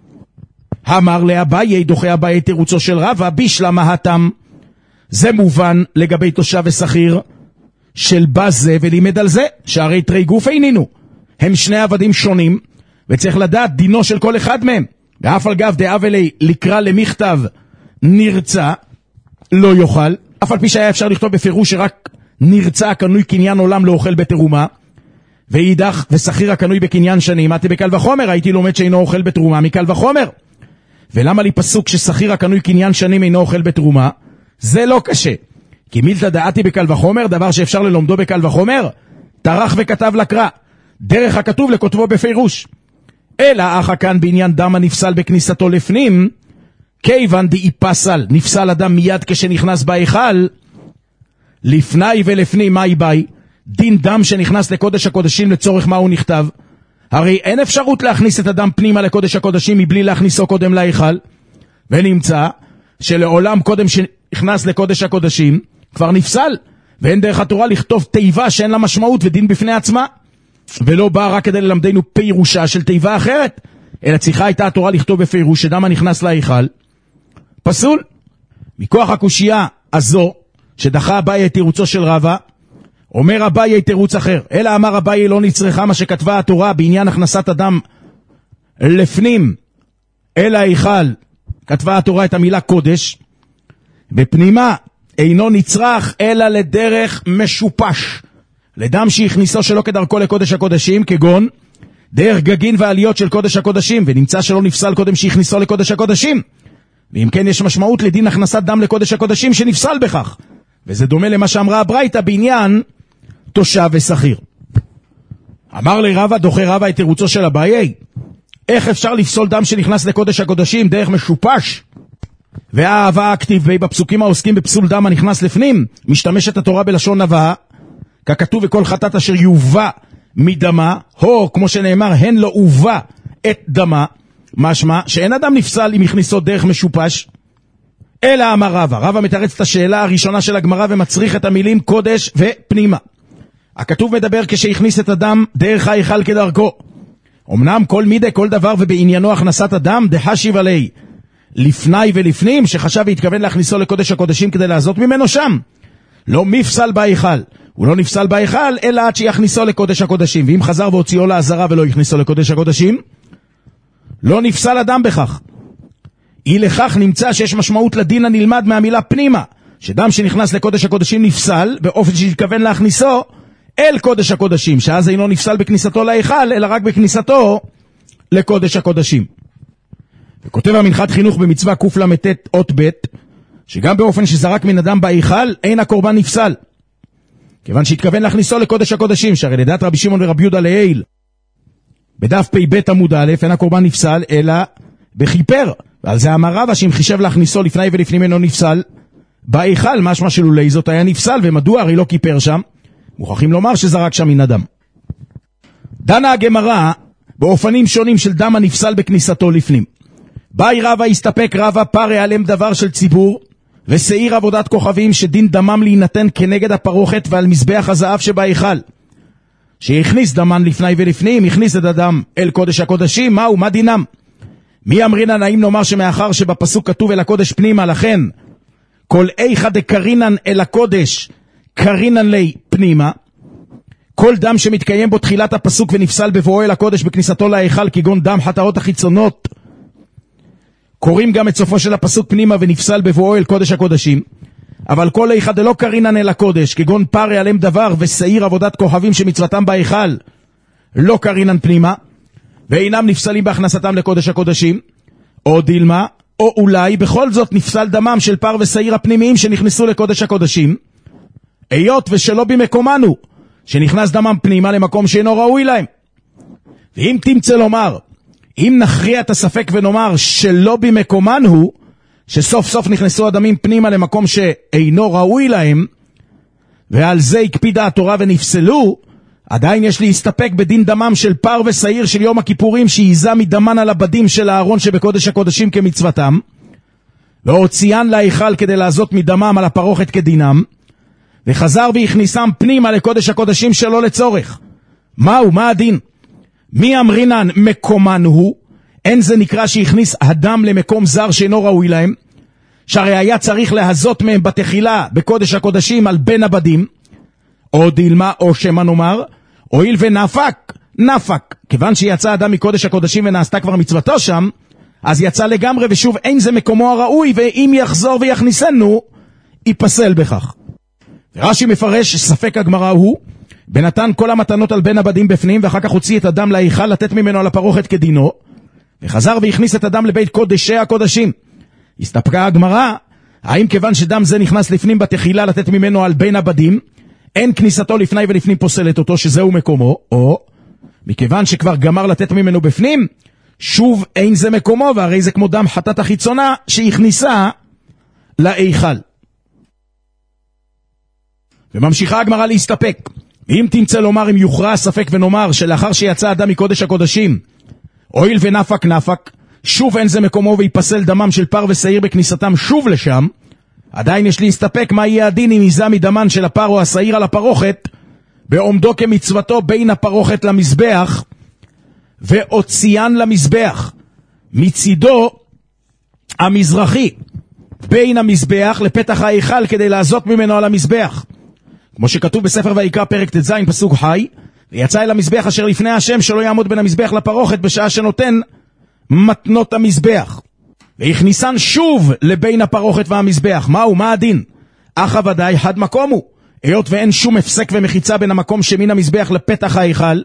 אמר לאביי, דוחה אביי תירוצו של רבא, בשלמה התם. זה מובן לגבי תושב ושכיר של בזה, ולימד על זה שהרי תרי גוף אינינו, הם שני עבדים שונים, וצריך לדעת דינו של כל אחד מהם. ואף על גב דאב אלי לקרא למכתב נרצה לא יאכל, אף על פי שהיה אפשר לכתוב בפירוש שרק נרצה קנוי קניין עולם לא אוכל בתרומה, ואידך ושכיר הקנוי בקניין שנים, אמרתי בקל וחומר, הייתי לומד שאינו אוכל בתרומה מקל וחומר. ולמה לי פסוק ששכיר הקנוי קניין שנים אינו אוכל בתרומה? זה לא קשה, כי מילתא דעתי בקל וחומר, דבר שאפשר ללומדו בקל וחומר, טרח וכתב לקרא, דרך הכתוב לכותבו בפירוש. אלא אחא כאן בעניין דם הנפסל בכניסתו לפנים, כיוון דאי פסל, נפסל אדם מיד כשנכנס בהיכל, לפני ולפנים מהי באי? דין דם שנכנס לקודש הקודשים לצורך מה הוא נכתב? הרי אין אפשרות להכניס את הדם פנימה לקודש הקודשים מבלי להכניסו קודם להיכל, ונמצא שלעולם קודם שנכנס לקודש הקודשים כבר נפסל, ואין דרך התורה לכתוב תיבה שאין לה משמעות ודין בפני עצמה, ולא בא רק כדי ללמדנו פירושה של תיבה אחרת, אלא צריכה הייתה התורה לכתוב בפירוש שדם הנכנס להיכל פסול. מכוח הקושייה הזו שדחה אביי את תירוצו של רבא, אומר אביי תירוץ אחר, אלא אמר אביי לא נצרכה מה שכתבה התורה בעניין הכנסת אדם לפנים אל ההיכל, כתבה התורה את המילה קודש, בפנימה אינו נצרך אלא לדרך משופש, לדם שהכניסו שלא כדרכו לקודש הקודשים, כגון דרך גגין ועליות של קודש הקודשים, ונמצא שלא נפסל קודם שהכניסו לקודש הקודשים, ואם כן יש משמעות לדין הכנסת דם לקודש הקודשים שנפסל בכך, וזה דומה למה שאמרה הברייתא בעניין תושב ושכיר. אמר לי רבא, דוחה רבא את תירוצו של אביי, איך אפשר לפסול דם שנכנס לקודש הקודשים דרך משופש? והאהבה הכתיב בי בפסוקים העוסקים בפסול דם הנכנס לפנים, משתמשת התורה בלשון הבאה, ככתוב וכל חטאת אשר יובא מדמה, או כמו שנאמר הן לא הובא את דמה, משמע שאין אדם נפסל אם הכניסו דרך משופש. אלא אמר רבא, רבא מתרץ את השאלה הראשונה של הגמרא ומצריך את המילים קודש ופנימה. הכתוב מדבר כשהכניס את הדם דרך ההיכל כדרכו. אמנם כל מידה כל דבר ובעניינו הכנסת הדם דחשיב עלי לפני ולפנים, שחשב והתכוון להכניסו לקודש הקודשים כדי לעזות ממנו שם, לא מפסל בהיכל, הוא לא נפסל בהיכל אלא עד שיכניסו לקודש הקודשים, ואם חזר והוציאו לעזרה ולא יכניסו לקודש הקודשים לא נפסל אדם בכך. אי לכך נמצא שיש משמעות לדין הנלמד מהמילה פנימה, שדם שנכנס לקודש הקודשים נפסל באופן שהתכוון להכניסו אל קודש הקודשים, שאז אינו נפסל בכניסתו להיכל אלא רק בכניסתו לקודש הקודשים. וכותב המנחת חינוך במצווה קל"ט אות ב', שגם באופן שזרק מן אדם בהיכל אין הקורבן נפסל, כיוון שהתכוון להכניסו לקודש הקודשים, שהרי לדעת רבי שמעון ורבי יהודה לעיל בדף פ"ב עמוד א' אין הקורבן נפסל אלא בכיפר, ועל זה אמר רבא שאם חישב להכניסו לפני ולפנים אינו נפסל בהיכל, משמע שלולי זאת היה נפסל, ומדוע? הרי לא כיפר שם, מוכרחים לומר שזרק שם מן אדם. דנה הגמרא באופנים שונים של דם הנפסל בכניסתו לפנים. באי רבא הסתפק רבא פרא עליהם דבר של ציבור, ושעיר עבודת כוכבים שדין דמם להינתן כנגד הפרוכת ועל מזבח הזהב שבהיכל. שהכניס דמן לפני ולפנים, הכניס את הדם אל קודש הקודשים, מהו, מה דינם? מי אמרינן, האם נאמר שמאחר שבפסוק כתוב אל הקודש פנימה, לכן כל איכא דקרינן אל הקודש קרינן לי פנימה, כל דם שמתקיים בו תחילת הפסוק ונפסל בבואו אל הקודש בכניסתו להיכל, כגון דם חטאות החיצונות, קוראים גם את סופו של הפסוק פנימה ונפסל בבואו אל קודש הקודשים. אבל כל איכא דלא קרינן אל הקודש, כגון פרא עליהם דבר ושעיר עבודת כוכבים שמצוותם בהיכל, לא קרינן פנימה, ואינם נפסלים בהכנסתם לקודש הקודשים, או דילמה, או אולי בכל זאת נפסל דמם של פר ושעיר הפנימיים שנכנסו לקודש הקודשים, היות ושלא במקומנו, שנכנס דמם פנימה למקום שאינו ראוי להם. ואם תמצא לומר, אם נכריע את הספק ונאמר שלא במקומן הוא, שסוף סוף נכנסו הדמים פנימה למקום שאינו ראוי להם, ועל זה הקפידה התורה ונפסלו, עדיין יש להסתפק בדין דמם של פר ושעיר של יום הכיפורים, שיזה מדמן על הבדים של הארון שבקודש הקודשים כמצוותם, והוציאן להיכל כדי לעזות מדמם על הפרוכת כדינם, וחזר והכניסם פנימה לקודש הקודשים שלא לצורך. מהו, מה הדין? מי אמרינן מקומן הוא? אין זה נקרא שהכניס הדם למקום זר שאינו ראוי להם, שהרי היה צריך להזות מהם בתחילה בקודש הקודשים על בין הבדים, או דילמה, או שמה נאמר, הואיל ונפק, נפק, כיוון שיצא אדם מקודש הקודשים ונעשתה כבר מצוותו שם, אז יצא לגמרי, ושוב אין זה מקומו הראוי, ואם יחזור ויכניסנו, ייפסל בכך. רש"י מפרש, ספק הגמרא הוא, בנתן כל המתנות על בין הבדים בפנים, ואחר כך הוציא את הדם להיכל לתת ממנו על הפרוכת כדינו, וחזר והכניס את הדם לבית קודשי הקודשים. הסתפקה הגמרא, האם כיוון שדם זה נכנס לפנים בתחילה לתת ממנו על בין הבדים, אין כניסתו לפני ולפנים פוסלת אותו, שזהו מקומו, או מכיוון שכבר גמר לתת ממנו בפנים, שוב אין זה מקומו, והרי זה כמו דם חטאת החיצונה שהכניסה להיכל. וממשיכה הגמרא להסתפק. ואם תמצא לומר, אם יוכרע ספק ונאמר שלאחר שיצא אדם מקודש הקודשים, הואיל ונפק נפק, שוב אין זה מקומו ויפסל דמם של פר ושעיר בכניסתם שוב לשם, עדיין יש להסתפק מה יהיה הדין אם יזה מדמן של הפר או השעיר על הפרוכת, בעומדו כמצוותו בין הפרוכת למזבח, והוציאן למזבח, מצידו המזרחי, בין המזבח לפתח ההיכל כדי לעזות ממנו על המזבח. כמו שכתוב בספר ויקרא פרק ט"ז פסוק חי, ויצא אל המזבח אשר לפני השם שלא יעמוד בין המזבח לפרוכת בשעה שנותן מתנות המזבח. והכניסן שוב לבין הפרוכת והמזבח. מהו, מה הדין? אך ודאי חד מקום הוא, היות ואין שום הפסק ומחיצה בין המקום שמן המזבח לפתח ההיכל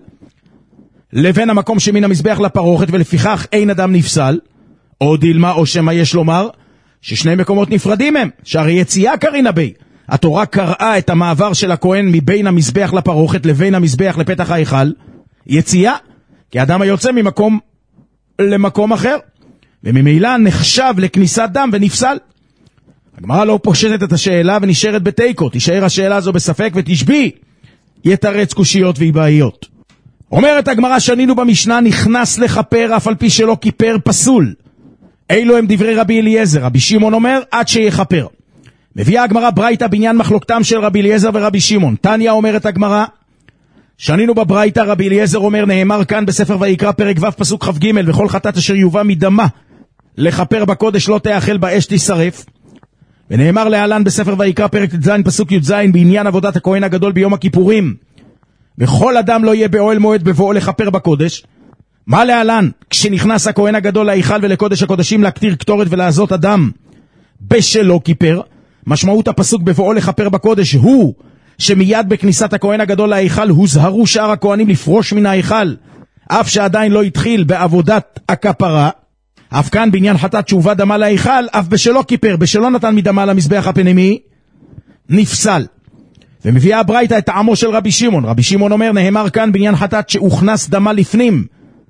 לבין המקום שמן המזבח לפרוכת, ולפיכך אין אדם נפסל. או דילמה, או שמה יש לומר ששני מקומות נפרדים הם, שהרי יציאה קרינה בי. התורה קראה את המעבר של הכהן מבין המזבח לפרוכת לבין המזבח לפתח ההיכל יציאה, כי האדם היוצא ממקום למקום אחר, וממילא נחשב לכניסת דם ונפסל. הגמרא לא פושטת את השאלה ונשארת בתיקו, תישאר השאלה הזו בספק ותשבי יתרץ קושיות ואיבאיות. אומרת הגמרא, שנינו במשנה, נכנס לחפר אף על פי שלא כיפר פסול. אילו הם דברי רבי אליעזר. רבי שמעון אומר עד שיחפר. מביאה הגמרא ברייתא בעניין מחלוקתם של רבי אליעזר ורבי שמעון. תניא אומרת הגמרא, שנינו בברייתא, רבי אליעזר אומר, נאמר כאן בספר ויקרא פרק ו' פסוק כ"ג, וכל חטאת אשר יובא מדמה לחפר בקודש לא תאכל באש תשרף. ונאמר להלן בספר ויקרא פרק ט"ז פסוק י"ז בעניין עבודת הכהן הגדול ביום הכיפורים, וכל אדם לא יהיה באוהל מועד בבואו לחפר בקודש. מה להלן? כשנכנס הכהן הגדול להיכל ולקודש הקודשים להקטיר קטורת ולעזות אדם בשלו כיפר. משמעות הפסוק בבואו לחפר בקודש הוא שמיד בכניסת הכהן הגדול להיכל הוזהרו שאר הכהנים לפרוש מן ההיכל, אף שעדיין לא התחיל בעבודת הכפרה. אף כאן בעניין חטאת שהובא דמה להיכל, אף בשלו כיפר, בשלו נתן מדמה למזבח הפנימי, נפסל. ומביאה הברייתא את טעמו של רבי שמעון. רבי שמעון אומר, נאמר כאן בעניין חטאת שהוכנס דמה לפנים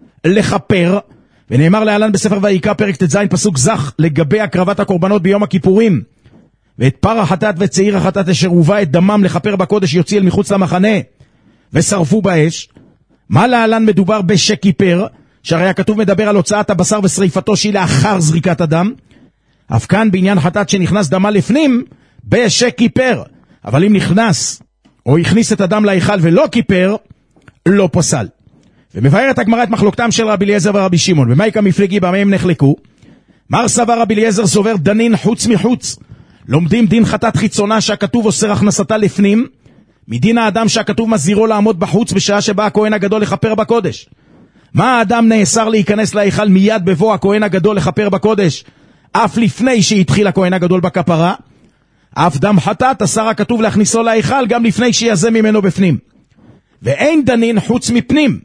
לחפר, ונאמר להלן בספר ויקרא פרק ט"ז פסוק זך לגבי הקרבת הקורבנות ביום הכיפורים, ואת פר החטאת וצעיר החטאת אשר הובא את דמם לחפר בקודש יוציא אל מחוץ למחנה ושרפו באש. מה להלן מדובר בשכיפר, שהרי הכתוב מדבר על הוצאת הבשר ושריפתו שהיא לאחר זריקת הדם. אף כאן בעניין חטאת שנכנס דמה לפנים, בשכיפר. אבל אם נכנס או הכניס את הדם להיכל ולא כיפר, לא פסל. ומבארת הגמרא את מחלוקתם של רבי אליעזר ורבי שמעון. במייקה מפלגי במה הם נחלקו? מר סבר רבי אליעזר סובר דנין חוץ מחוץ. לומדים דין חטאת חיצונה שהכתוב אוסר הכנסתה לפנים, מדין האדם שהכתוב מזהירו לעמוד בחוץ בשעה שבא הכהן הגדול לכפר בקודש. מה האדם נאסר להיכנס להיכל מיד בבוא הכהן הגדול לכפר בקודש, אף לפני שהתחיל הכהן הגדול בכפרה? אף דם חטאת אסר הכתוב להכניסו להיכל גם לפני שיזם ממנו בפנים. ואין דנין חוץ מפנים.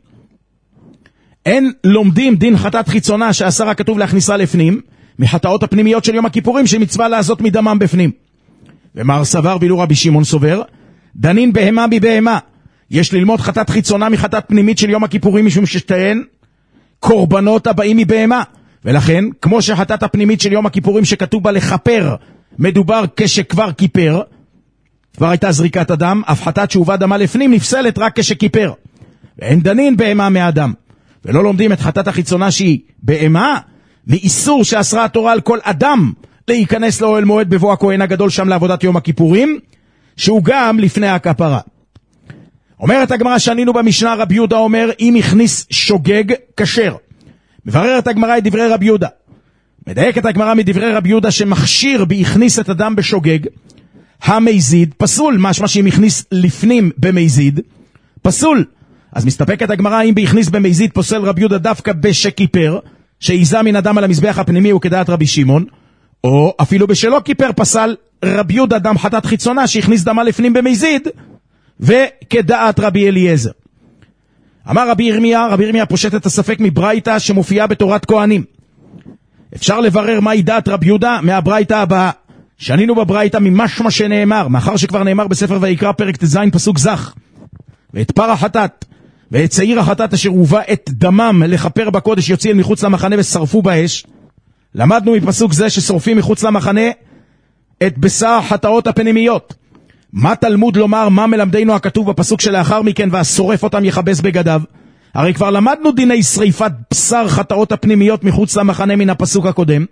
אין לומדים דין חטאת חיצונה שאסר הכתוב להכניסה לפנים, מחטאות הפנימיות של יום הכיפורים שמצווה לעשות מדמם בפנים. ומר סבר ואילו רבי שמעון סובר, דנין בהמה מבהמה. יש ללמוד חטאת חיצונה מחטאת פנימית של יום הכיפורים, משום ששתיהן קורבנות הבאים מבהמה. ולכן, כמו שחטאת הפנימית של יום הכיפורים שכתוב בה לחפר, מדובר כשכבר כיפר, כבר הייתה זריקת הדם, אף חטאת שהובא דמה לפנים נפסלת רק כשכיפר. ואין דנין בהמה מאדם. ולא לומדים את חטאת החיצונה שהיא בהמה, מאיסור שאסרה התורה על כל אדם להיכנס לאוהל מועד בבוא הכהן הגדול שם לעבודת יום הכיפורים, שהוא גם לפני הכפרה. אומרת הגמרא שענינו במשנה, רבי יהודה אומר, אם הכניס שוגג כשר. מבררת הגמרא את דברי רבי יהודה. מדייקת הגמרא מדברי רבי יהודה שמכשיר בהכניס את הדם בשוגג, המזיד פסול, משמע שאם הכניס לפנים במזיד, פסול. אז מסתפקת הגמרא אם בהכניס במזיד פוסל רבי יהודה דווקא בשכיפר, שעיזה מן הדם על המזבח הפנימי וכדעת רבי שמעון, או אפילו בשלא כיפר פסל רבי יהודה דם חטאת חיצונה שהכניס דמה לפנים במזיד, וכדעת רבי אליעזר. אמר רבי ירמיה, רבי ירמיה פושט את הספק מברייתא שמופיעה בתורת כהנים. אפשר לברר מהי דעת רבי יהודה מהברייתא הבאה. שנינו בברייתא ממשמע שנאמר, מאחר שכבר נאמר בספר ויקרא פרק ט"ז פסוק זך, ואת פר החטאת ואת שעיר החטאת אשר הובא את דמם לחפר בקודש יוציא אל מחוץ למחנה ושרפו באש. למדנו מפסוק זה ששורפים מחוץ למחנה את בשר חטאות הפנימיות. מה תלמוד לומר, מה מלמדנו הכתוב בפסוק שלאחר מכן, והשורף אותם יכבס בגדיו? הרי כבר למדנו דיני שריפת בשר חטאות הפנימיות מחוץ למחנה מן הפסוק הקודם.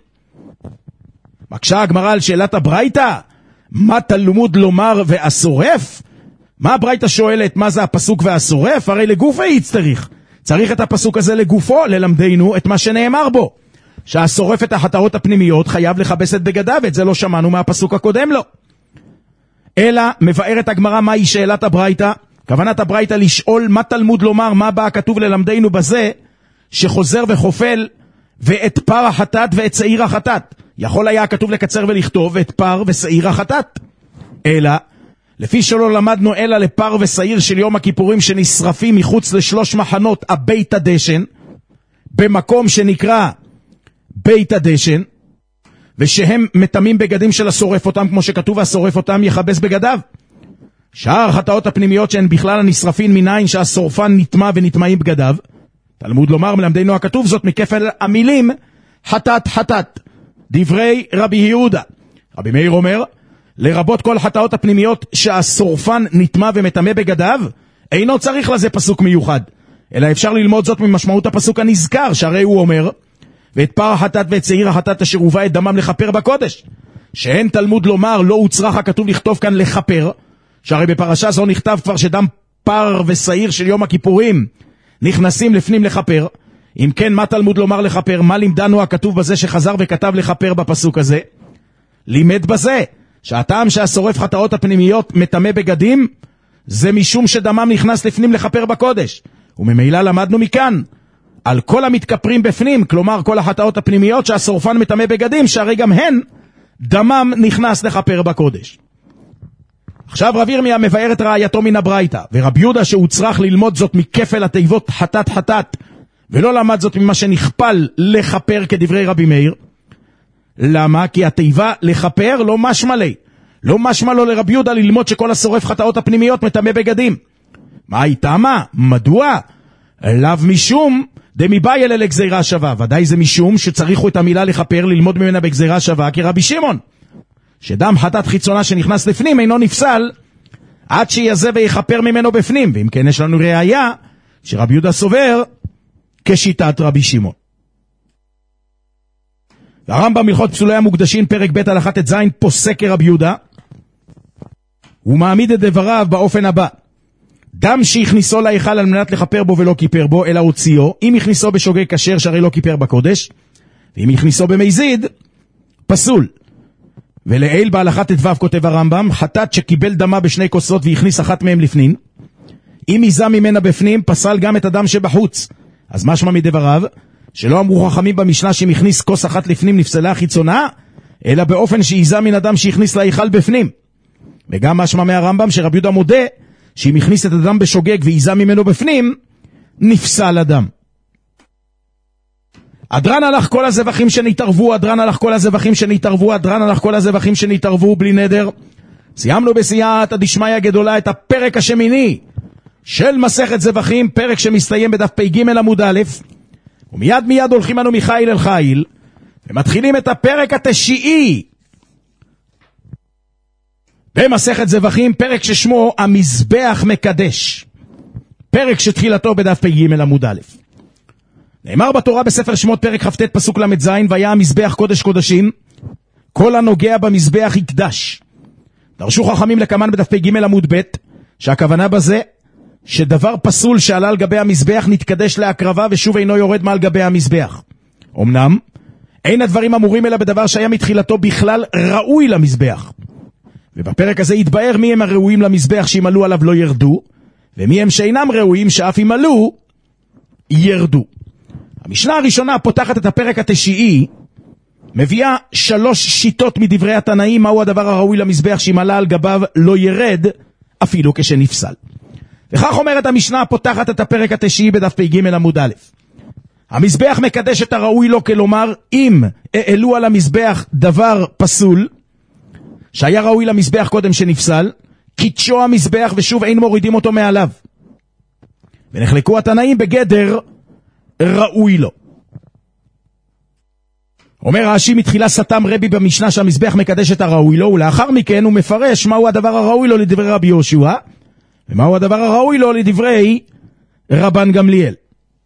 מקשה הגמרא על שאלת הברייתא, מה תלמוד לומר והשורף? מה הברייתא שואלת, מה זה הפסוק והשורף? הרי לגופו יצטריך. צריך את הפסוק הזה לגופו ללמדנו את מה שנאמר בו, שהשורף את החטאות הפנימיות חייב לכבס את בגדיו, את זה לא שמענו מהפסוק הקודם לו. אלא מבארת הגמרא מהי שאלת הברייתא. כוונת הברייתא לשאול מה תלמוד לומר, מה בא הכתוב ללמדנו בזה שחוזר וחופל ואת פר החטאת ואת שעיר החטאת. יכול היה הכתוב לקצר ולכתוב את פר ושעיר החטאת. אלא לפי שלא למדנו אלא לפר ושעיר של יום הכיפורים שנשרפים מחוץ לשלוש מחנות הבית הדשן, במקום שנקרא בית הדשן, ושהם מטמאים בגדים של השורף אותם, כמו שכתוב השורף אותם יכבס בגדיו. שאר החטאות הפנימיות שהן בכלל הנשרפין מניין שהשורפן נטמא ונטמאים בגדיו. תלמוד לומר מלמדנו הכתוב זאת מכפל המילים חטאת חטאת. דברי רבי יהודה. רבי מאיר אומר, לרבות כל חטאות הפנימיות שהשורפן נטמא ומטמא בגדיו, אינו צריך לזה פסוק מיוחד, אלא אפשר ללמוד זאת ממשמעות הפסוק הנזכר, שהרי הוא אומר, ואת פר החטאת ואת שעיר החטאת אשר הובא את דמם לחפר בקודש. שאין תלמוד לומר לא הוצרך הכתוב לכתוב כאן לחפר, שהרי בפרשה זו נכתב כבר שדם פר ושעיר של יום הכיפורים נכנסים לפנים לחפר. אם כן, מה תלמוד לומר לחפר? מה לימדנו הכתוב בזה שחזר וכתב לחפר בפסוק הזה? לימד בזה שהטעם שהשורף חטאות הפנימיות מטמא בגדים זה משום שדמם נכנס לפנים לחפר בקודש, וממילא למדנו מכאן על כל המתכפרים בפנים, כלומר כל החטאות הפנימיות שהשורפן מטמא בגדים, שהרי גם הן דמם נכנס לחפר בקודש. עכשיו רבי ירמיה מבאר את רעייתו מן הברייתא, ורבי יהודה שהוא צריך ללמוד זאת מכפל התיבות חטאת חטאת, ולא למד זאת ממה שנכפל לחפר כדברי רבי מאיר. למה? כי התיבה לחפר לא משמע לי, לא משמע לו לרבי יהודה ללמוד שכל השורף חטאות הפנימיות מטמא בגדים. מה הייתה מה? מדוע? לאו משום דמיבאי אלה לגזירה שווה. ודאי זה משום שצריכו את המילה לחפר ללמוד ממנה בגזירה שווה כרבי שמעון, שדם חטאת חיצונה שנכנס לפנים אינו נפסל עד שיזה ויחפר ממנו בפנים. ואם כן יש לנו ראיה שרבי יהודה סובר כשיטת רבי שמעון. והרמב"ם הלכות פסולי המוקדשים פרק ב' הלכה ט"ז פוסק כרבי יהודה, הוא מעמיד את דבריו באופן הבא: דם שהכניסו להיכל על מנת לכפר בו ולא כיפר בו אלא הוציאו, אם הכניסו בשוגג כשר שהרי לא כיפר בקודש, ואם הכניסו במזיד פסול. ולעיל בהלכה ט"ו כותב הרמב"ם: חטאת שקיבל דמה בשני כוסות והכניס אחת מהם לפנים, אם איזה ממנה בפנים פסל גם את הדם שבחוץ. אז משמע מדבריו שלא אמרו חכמים במשנה שאם הכניס כוס אחת לפנים נפסלה החיצונה, אלא באופן שאיזה מן הדם שהכניס להיכל בפנים. וגם משמע מהרמב"ם שרבי יהודה מודה שאם הכניס את הדם בשוגג ואיזה ממנו בפנים נפסל הדם. אדרן הלך כל הזבחים שנתערבו, אדרן הלך כל הזבחים שנתערבו, אדרן הלך כל הזבחים שנתערבו בלי נדר. סיימנו בסייעתא דשמיא גדולה את הפרק השמיני של מסכת זבחים, פרק שמסתיים בדף פ"ג עמוד א', ומיד מיד הולכים אנו מחיל אל חיל ומתחילים את הפרק התשיעי במסכת זבחים, פרק ששמו המזבח מקדש, פרק שתחילתו בדף פ"ג עמוד א'. נאמר בתורה בספר שמות פרק כ"ט פסוק ל"ז: והיה המזבח קודש קודשים, כל הנוגע במזבח יקדש. דרשו חכמים לקמן בדף פ"ג עמוד ב' שהכוונה בזה שדבר פסול שעלה על גבי המזבח נתקדש להקרבה ושוב אינו יורד מעל גבי המזבח. אמנם אין הדברים אמורים אלא בדבר שהיה מתחילתו בכלל ראוי למזבח, ובפרק הזה יתבאר מי הם הראויים למזבח שימלאו עליו לא ירדו, ומי הם שאינם ראויים שאף ימלאו ירדו. המשנה הראשונה פותחת את הפרק התשיעי, מביאה שלוש שיטות מדברי התנאים מהו הדבר הראוי למזבח שימלא על גביו לא ירד אפילו כשנפסל. וכך אומרת המשנה פותחת את הפרק התשיעי בדף פ"ג עמוד א': המזבח מקדש את הראוי לו, כלומר אם העלו על המזבח דבר פסול שהיה ראוי למזבח קודם שנפסל, קידשו המזבח ושוב אין מורידים אותו מעליו. ונחלקו התנאים בגדר ראוי לו. אומר רש"י: מתחילה סתם רבי במשנה שהמזבח מקדש את הראוי לו, ולאחר מכן הוא מפרש מהו הדבר הראוי לו לדברי רבי יהושע, ומהו הדבר הראוי לו לדברי רבן גמליאל.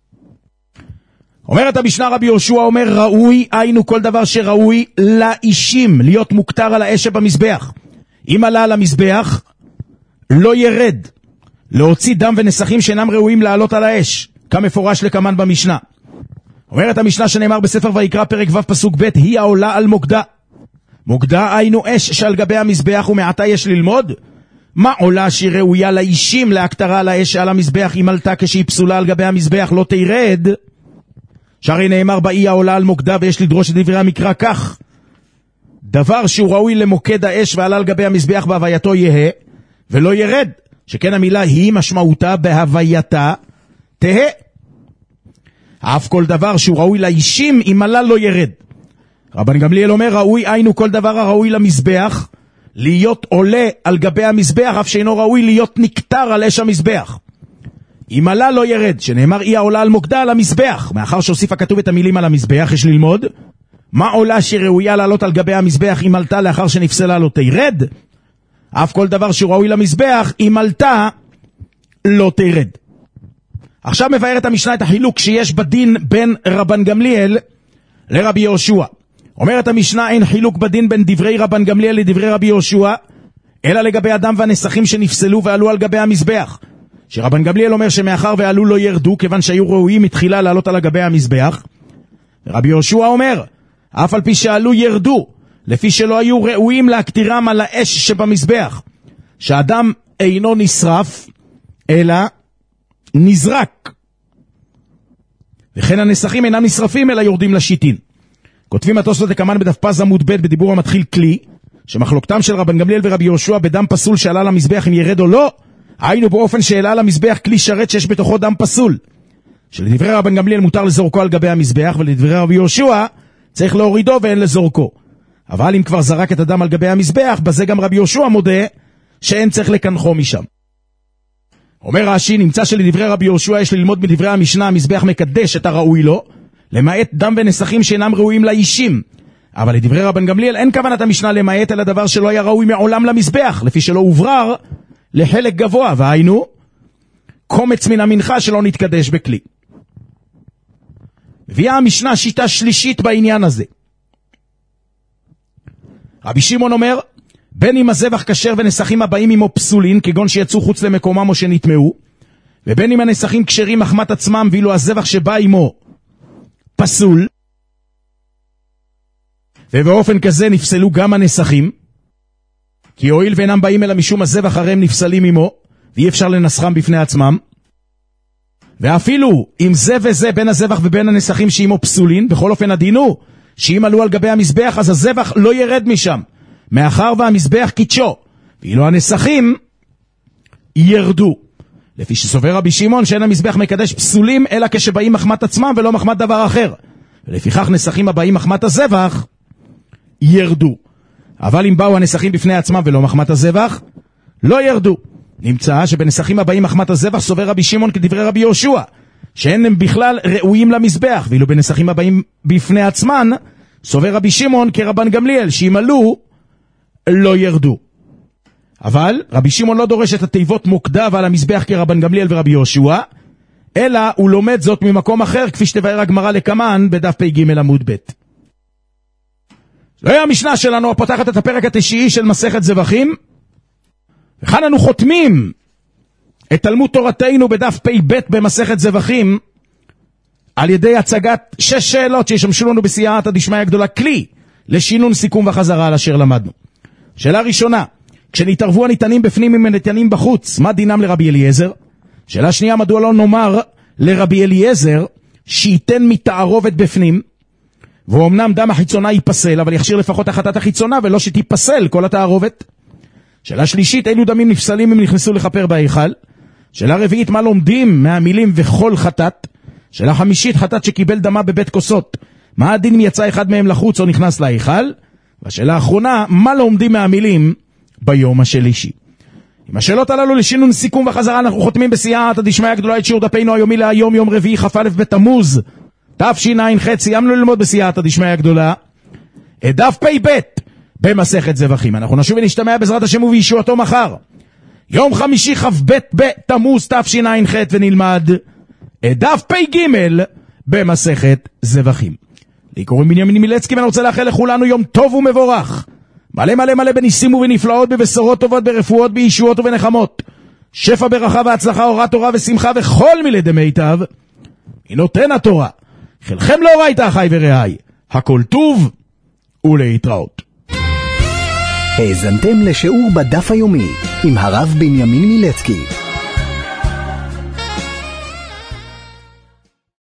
אומרת המשנה, רבי יהושע אומר ראוי, היינו כל דבר שראוי לאישים להיות מוכתר על האש במזבח. אם עלה על המזבח לא ירד, להוציא דם ונסחים שאינם ראויים לעלות על האש, כמפורש לקמן במשנה. אומרת המשנה שנאמר בספר ויקרא פרק ו' פסוק ב': היא העולה על מוקדה. מוקדה היינו אש שעל גבי המזבח, ומעתה יש ללמוד מה עולה שהיא ראויה לאישים להקטרה על האש שעל המזבח, אם עלתה כשהיא פסולה על גבי המזבח לא תירד, שהרי נאמר באי העולה על מוקדה, ויש לדרוש את דברי המקרא כך: דבר שהוא ראוי למוקד האש ועלה על גבי המזבח בהווייתו יהא ולא ירד, שכן המילה היא משמעותה בהווייתה תהא. אף כל דבר שהוא ראוי לאישים אם עלה לא ירד. רבן גמליאל אומר ראוי היינו כל דבר הראוי למזבח להיות עולה על גבי המזבח, אף שאינו ראוי להיות נקטר על אש המזבח. אם עלה לא ירד, שנאמר היא העולה על מוקדה על המזבח. מאחר שהוסיף הכתוב את המילים על המזבח, יש ללמוד מה עולה שראויה לעלות על גבי המזבח אם עלתה לאחר שנפסלה לא תירד. אף כל דבר שהוא ראוי למזבח אם עלתה לא תירד. עכשיו מבארת המשנה את החילוק שיש בדין בין רבן גמליאל לרבי יהושע. אומרת המשנה אין חילוק בדין בין דברי רבן גמליאל לדברי רבי יהושע, אלא לגבי הדם והנסחים שנפסלו ועלו על גבי המזבח. שרבן גמליאל אומר שמאחר ועלו לא ירדו, כיוון שהיו ראויים מתחילה לעלות על גבי המזבח. ורבי יהושע אומר אף על פי שעלו ירדו, לפי שלא היו ראויים להקטירם על האש שבמזבח, שהדם אינו נשרף אלא נזרק, וכן הנסחים אינם נשרפים אלא יורדים לשיטין. כותבים התוספות לקמן בדף פז עמוד ב' בדיבור המתחיל כלי, שמחלוקתם של רבן גמליאל ורבי יהושע בדם פסול שעלה למזבח אם ירד או לא, היינו באופן שעלה למזבח כלי שרת שיש בתוכו דם פסול, שלדברי רבן גמליאל מותר לזורקו על גבי המזבח, ולדברי רבי יהושע צריך להורידו ואין לזורקו. אבל אם כבר זרק את הדם על גבי המזבח, בזה גם רבי יהושע מודה שאין צריך לקנחו משם. אומר רש"י, נמצא שלדברי רבי יהושע יש ללמוד מדברי המשנה המזבח מקדש את הראוי לו, למעט דם ונסחים שאינם ראויים לאישים. אבל לדברי רבן גמליאל אין כוונת המשנה למעט אלא דבר שלא היה ראוי מעולם למזבח, לפי שלא הוברר לחלק גבוה, והיינו קומץ מן המנחה שלא נתקדש בכלי. מביאה המשנה שיטה שלישית בעניין הזה. רבי שמעון אומר, בין אם הזבח כשר ונסחים הבאים עמו פסולין, כגון שיצאו חוץ למקומם או שנטמעו, ובין אם הנסחים כשרים מחמת עצמם, ואילו הזבח שבא עמו פסול, ובאופן כזה נפסלו גם הנסחים, כי הואיל ואינם באים אלא משום הזבח הרי הם נפסלים עמו, ואי אפשר לנסחם בפני עצמם. ואפילו אם זה וזה בין הזבח ובין הנסחים שעמו פסולין, בכל אופן הדינו שאם עלו על גבי המזבח אז הזבח לא ירד משם, מאחר והמזבח קידשו, ואילו הנסחים ירדו. לפי שסובר רבי שמעון שאין המזבח מקדש פסולים אלא כשבאים מחמת עצמם ולא מחמת דבר אחר, ולפיכך נסחים הבאים מחמת הזבח ירדו. אבל אם באו הנסחים בפני עצמם ולא מחמת הזבח, לא ירדו. נמצא שבנסחים הבאים מחמת הזבח סובר רבי שמעון כדברי רבי יהושע, שאין הם בכלל ראויים למזבח, ואילו בנסחים הבאים בפני עצמן סובר רבי שמעון כרבן גמליאל, שאם עלו לא ירדו. אבל רבי שמעון לא דורש את התיבות מוקדה ועל המזבח כרבן גמליאל ורבי יהושע, אלא הוא לומד זאת ממקום אחר, כפי שתבאר הגמרא לקמן בדף פ"ג עמוד ב'. זוהי המשנה שלנו הפותחת את הפרק התשיעי של מסכת זבחים, וכאן אנו חותמים את תלמוד תורתנו בדף פ"ב במסכת זבחים, על ידי הצגת שש שאלות שישמשו לנו בסייעתא דשמיא גדולה, כלי לשינון סיכום וחזרה על אשר למדנו. שאלה ראשונה, כשנתערבו הניתנים בפנים עם הניתנים בחוץ, מה דינם לרבי אליעזר? שאלה שנייה, מדוע לא נאמר לרבי אליעזר שייתן מתערובת בפנים, ואומנם דם החיצונה ייפסל, אבל יכשיר לפחות החטאת החיצונה ולא שתיפסל כל התערובת. שאלה שלישית, אילו דמים נפסלים אם נכנסו לחפר בהיכל? שאלה רביעית, מה לומדים מהמילים וכל חטאת? שאלה חמישית, חטאת שקיבל דמה בבית כוסות, מה הדין אם יצא אחד מהם לחוץ או נכנס להיכל? והשאלה האחרונה, מה לומדים מהמילים ביום השלישי? עם השאלות הללו לשינון סיכום וחזרה אנחנו חותמים בסייעתא דשמיא גדולה את שיעור דפנו היומי להיום, יום רביעי כ"א בתמוז תשע"ח. סיימנו ללמוד בסייעתא דשמיא גדולה את דף פ"ב במסכת זבחים. אנחנו נשוב ונשתמע בעזרת השם ובישועתו מחר, יום חמישי כ"ב בתמוז תשע"ח, ונלמד את דף פ"ג במסכת זבחים. לי קוראים בנימין מילצקי, ואני רוצה לאחל לכולנו יום טוב ומבורך, מלא מלא מלא בניסים ובנפלאות, בבשורות טובות, ברפואות, בישועות ובנחמות, שפע ברכה והצלחה, אורת תורה ושמחה וכל מילי דמיטב היא נותן התורה. חלכם לא ראית אחי ורעי, הכל טוב ולהתראות. האזנתם לשיעור בדף היומי עם הרב בנימין מילצקי.